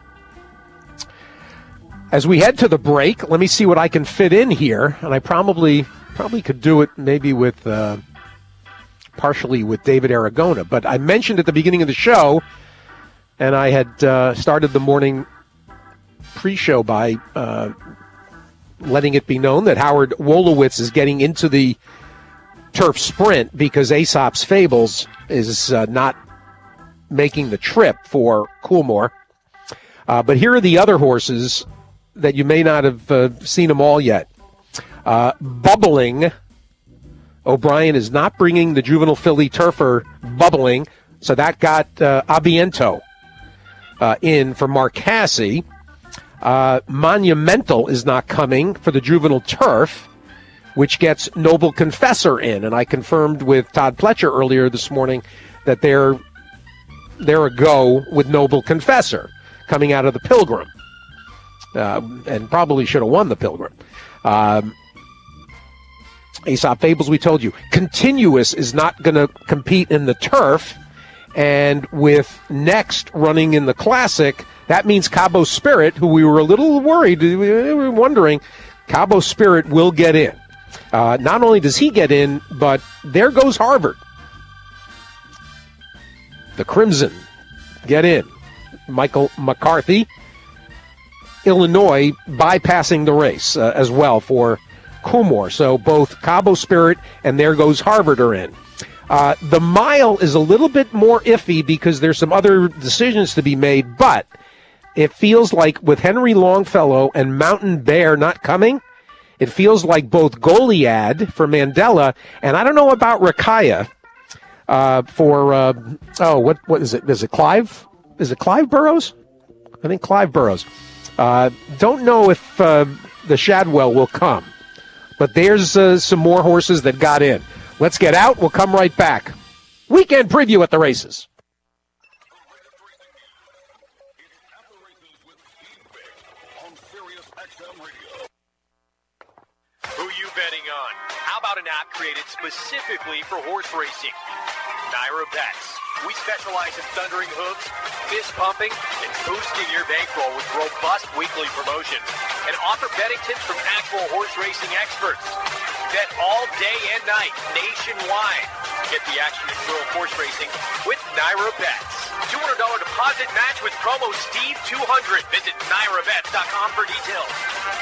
As we head to the break, let me see what I can fit in here, and I probably probably could do it maybe with uh, partially with David Aragona. But I mentioned at the beginning of the show, and I had uh, started the morning pre-show by uh, letting it be known that Howard Wolowitz is getting into the turf sprint because Aesop's Fables is uh, not making the trip for Coolmore. Uh, but here are the other horses that you may not have uh, seen them all yet. Uh, Bubbling. O'Brien is not bringing the juvenile filly turfer Bubbling, so that got uh, Abiento uh, in for Mark Casse. Uh, Monumental is not coming for the juvenile turf, which gets Noble Confessor in. And I confirmed with Todd Pletcher earlier this morning that they're, they're a go with Noble Confessor coming out of the Pilgrim. Uh, and probably should have won the Pilgrim. Um, Aesop Fables, we told you. Continuous is not going to compete in the turf. And with Next running in the Classic, that means Cabo Spirit, who we were a little worried, we were wondering, Cabo Spirit will get in. Uh, not only does he get in, but there goes Harvard. The Crimson get in. Michael McCarthy, Illinois, bypassing the race uh, as well for Coolmore. So both Cabo Spirit and there goes Harvard are in. Uh, the mile is a little bit more iffy because there's some other decisions to be made, but it feels like with Henry Longfellow and Mountain Bear not coming, it feels like both Goliad for Mandela, and I don't know about Rakaya uh, for, uh, oh, what what is it? Is it Clive? Is it Clive Burrows? I think Clive Burrows. Uh, don't know if uh, the Shadwell will come, but there's uh, some more horses that got in. Let's get out. We'll come right back. Weekend preview at the races. Who you betting on? How about an app created specifically for horse racing? Naira Bets. We specialize in thundering hooves, fist pumping, and boosting your bankroll with robust weekly promotions, and offer betting tips from actual horse racing experts. Bet all day and night, nationwide. Get the action and thrill of horse racing with Naira Bets. two hundred dollars deposit match with promo Steve two hundred. Visit naira bets dot com for details.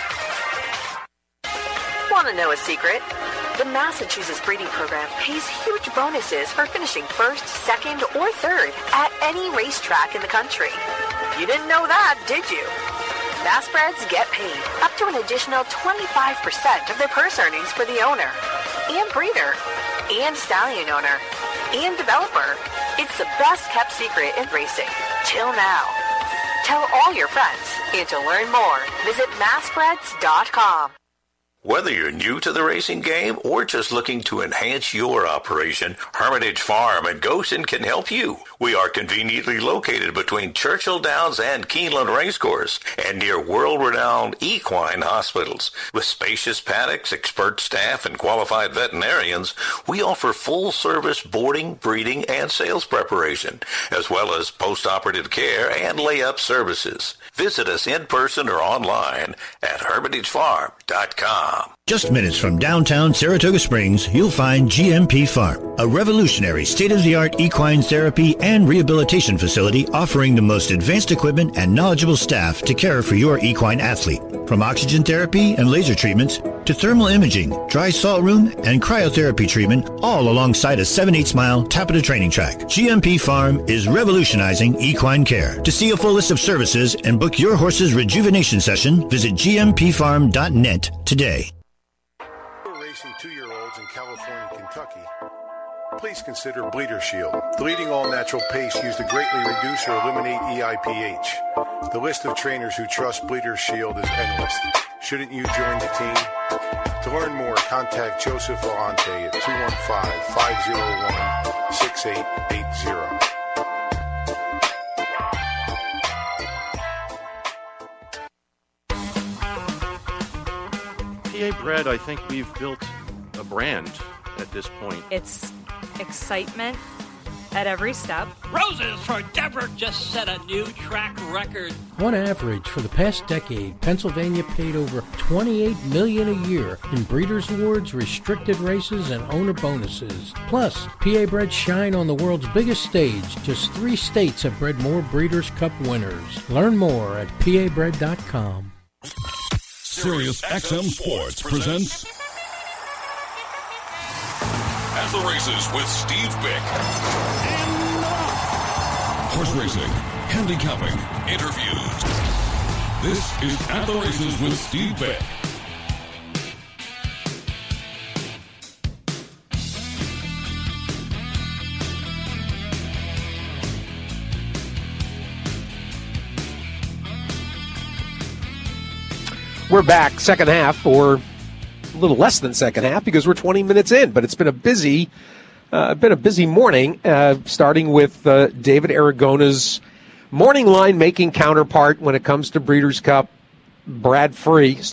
Want to know a secret? The Massachusetts breeding program pays huge bonuses for finishing first, second, or third at any racetrack in the country. You didn't know that, did you? Massbreds get paid up to an additional twenty-five percent of their purse earnings for the owner, and breeder, and stallion owner, and developer. It's the best kept secret in racing, till now. Tell all your friends, and to learn more, visit massbreds dot com. Whether you're new to the racing game or just looking to enhance your operation, Hermitage Farm and Goshen can help you. We are conveniently located between Churchill Downs and Keeneland Racecourse and near world-renowned equine hospitals. With spacious paddocks, expert staff, and qualified veterinarians, we offer full-service boarding, breeding, and sales preparation, as well as post-operative care and lay-up services. Visit us in person or online at hermitage farm dot com. Just minutes from downtown Saratoga Springs, you'll find G M P Farm, a revolutionary state-of-the-art equine therapy and rehabilitation facility offering the most advanced equipment and knowledgeable staff to care for your equine athlete. From oxygen therapy and laser treatments to thermal imaging, dry salt room, and cryotherapy treatment, all alongside a seven eighths mile Tapeta training track. G M P Farm is revolutionizing equine care. To see a full list of services and book your horse's rejuvenation session, visit g m p farm dot net today. Racing two-year-olds in California and Kentucky, please consider Bleeder Shield, the leading all-natural paste used to greatly reduce or eliminate E I P H. The list of trainers who trust Bleeder Shield is endless. Shouldn't you join the team? To learn more, contact Joseph Volante at two one five, five oh one, six eight eight zero. P A Bread, I think we've built a brand at this point. It's excitement at every step. Roses for Deborah just set a new track record. On average, for the past decade, Pennsylvania paid over twenty-eight million dollars a year in Breeders' Awards, restricted races, and owner bonuses. Plus, P A breds shine on the world's biggest stage. Just three states have bred more Breeders' Cup winners. Learn more at P A bred dot com. Sirius X M Sports presents At the Races with Steve Bick. Horse racing, handicapping, interviews. This is At the Races with Steve Bick. We're back, second half, or a little less than second half, because we're twenty minutes in. But it's been a busy, uh, been a busy morning, uh, starting with uh, David Aragona's morning line making counterpart when it comes to Breeders' Cup, Brad Free.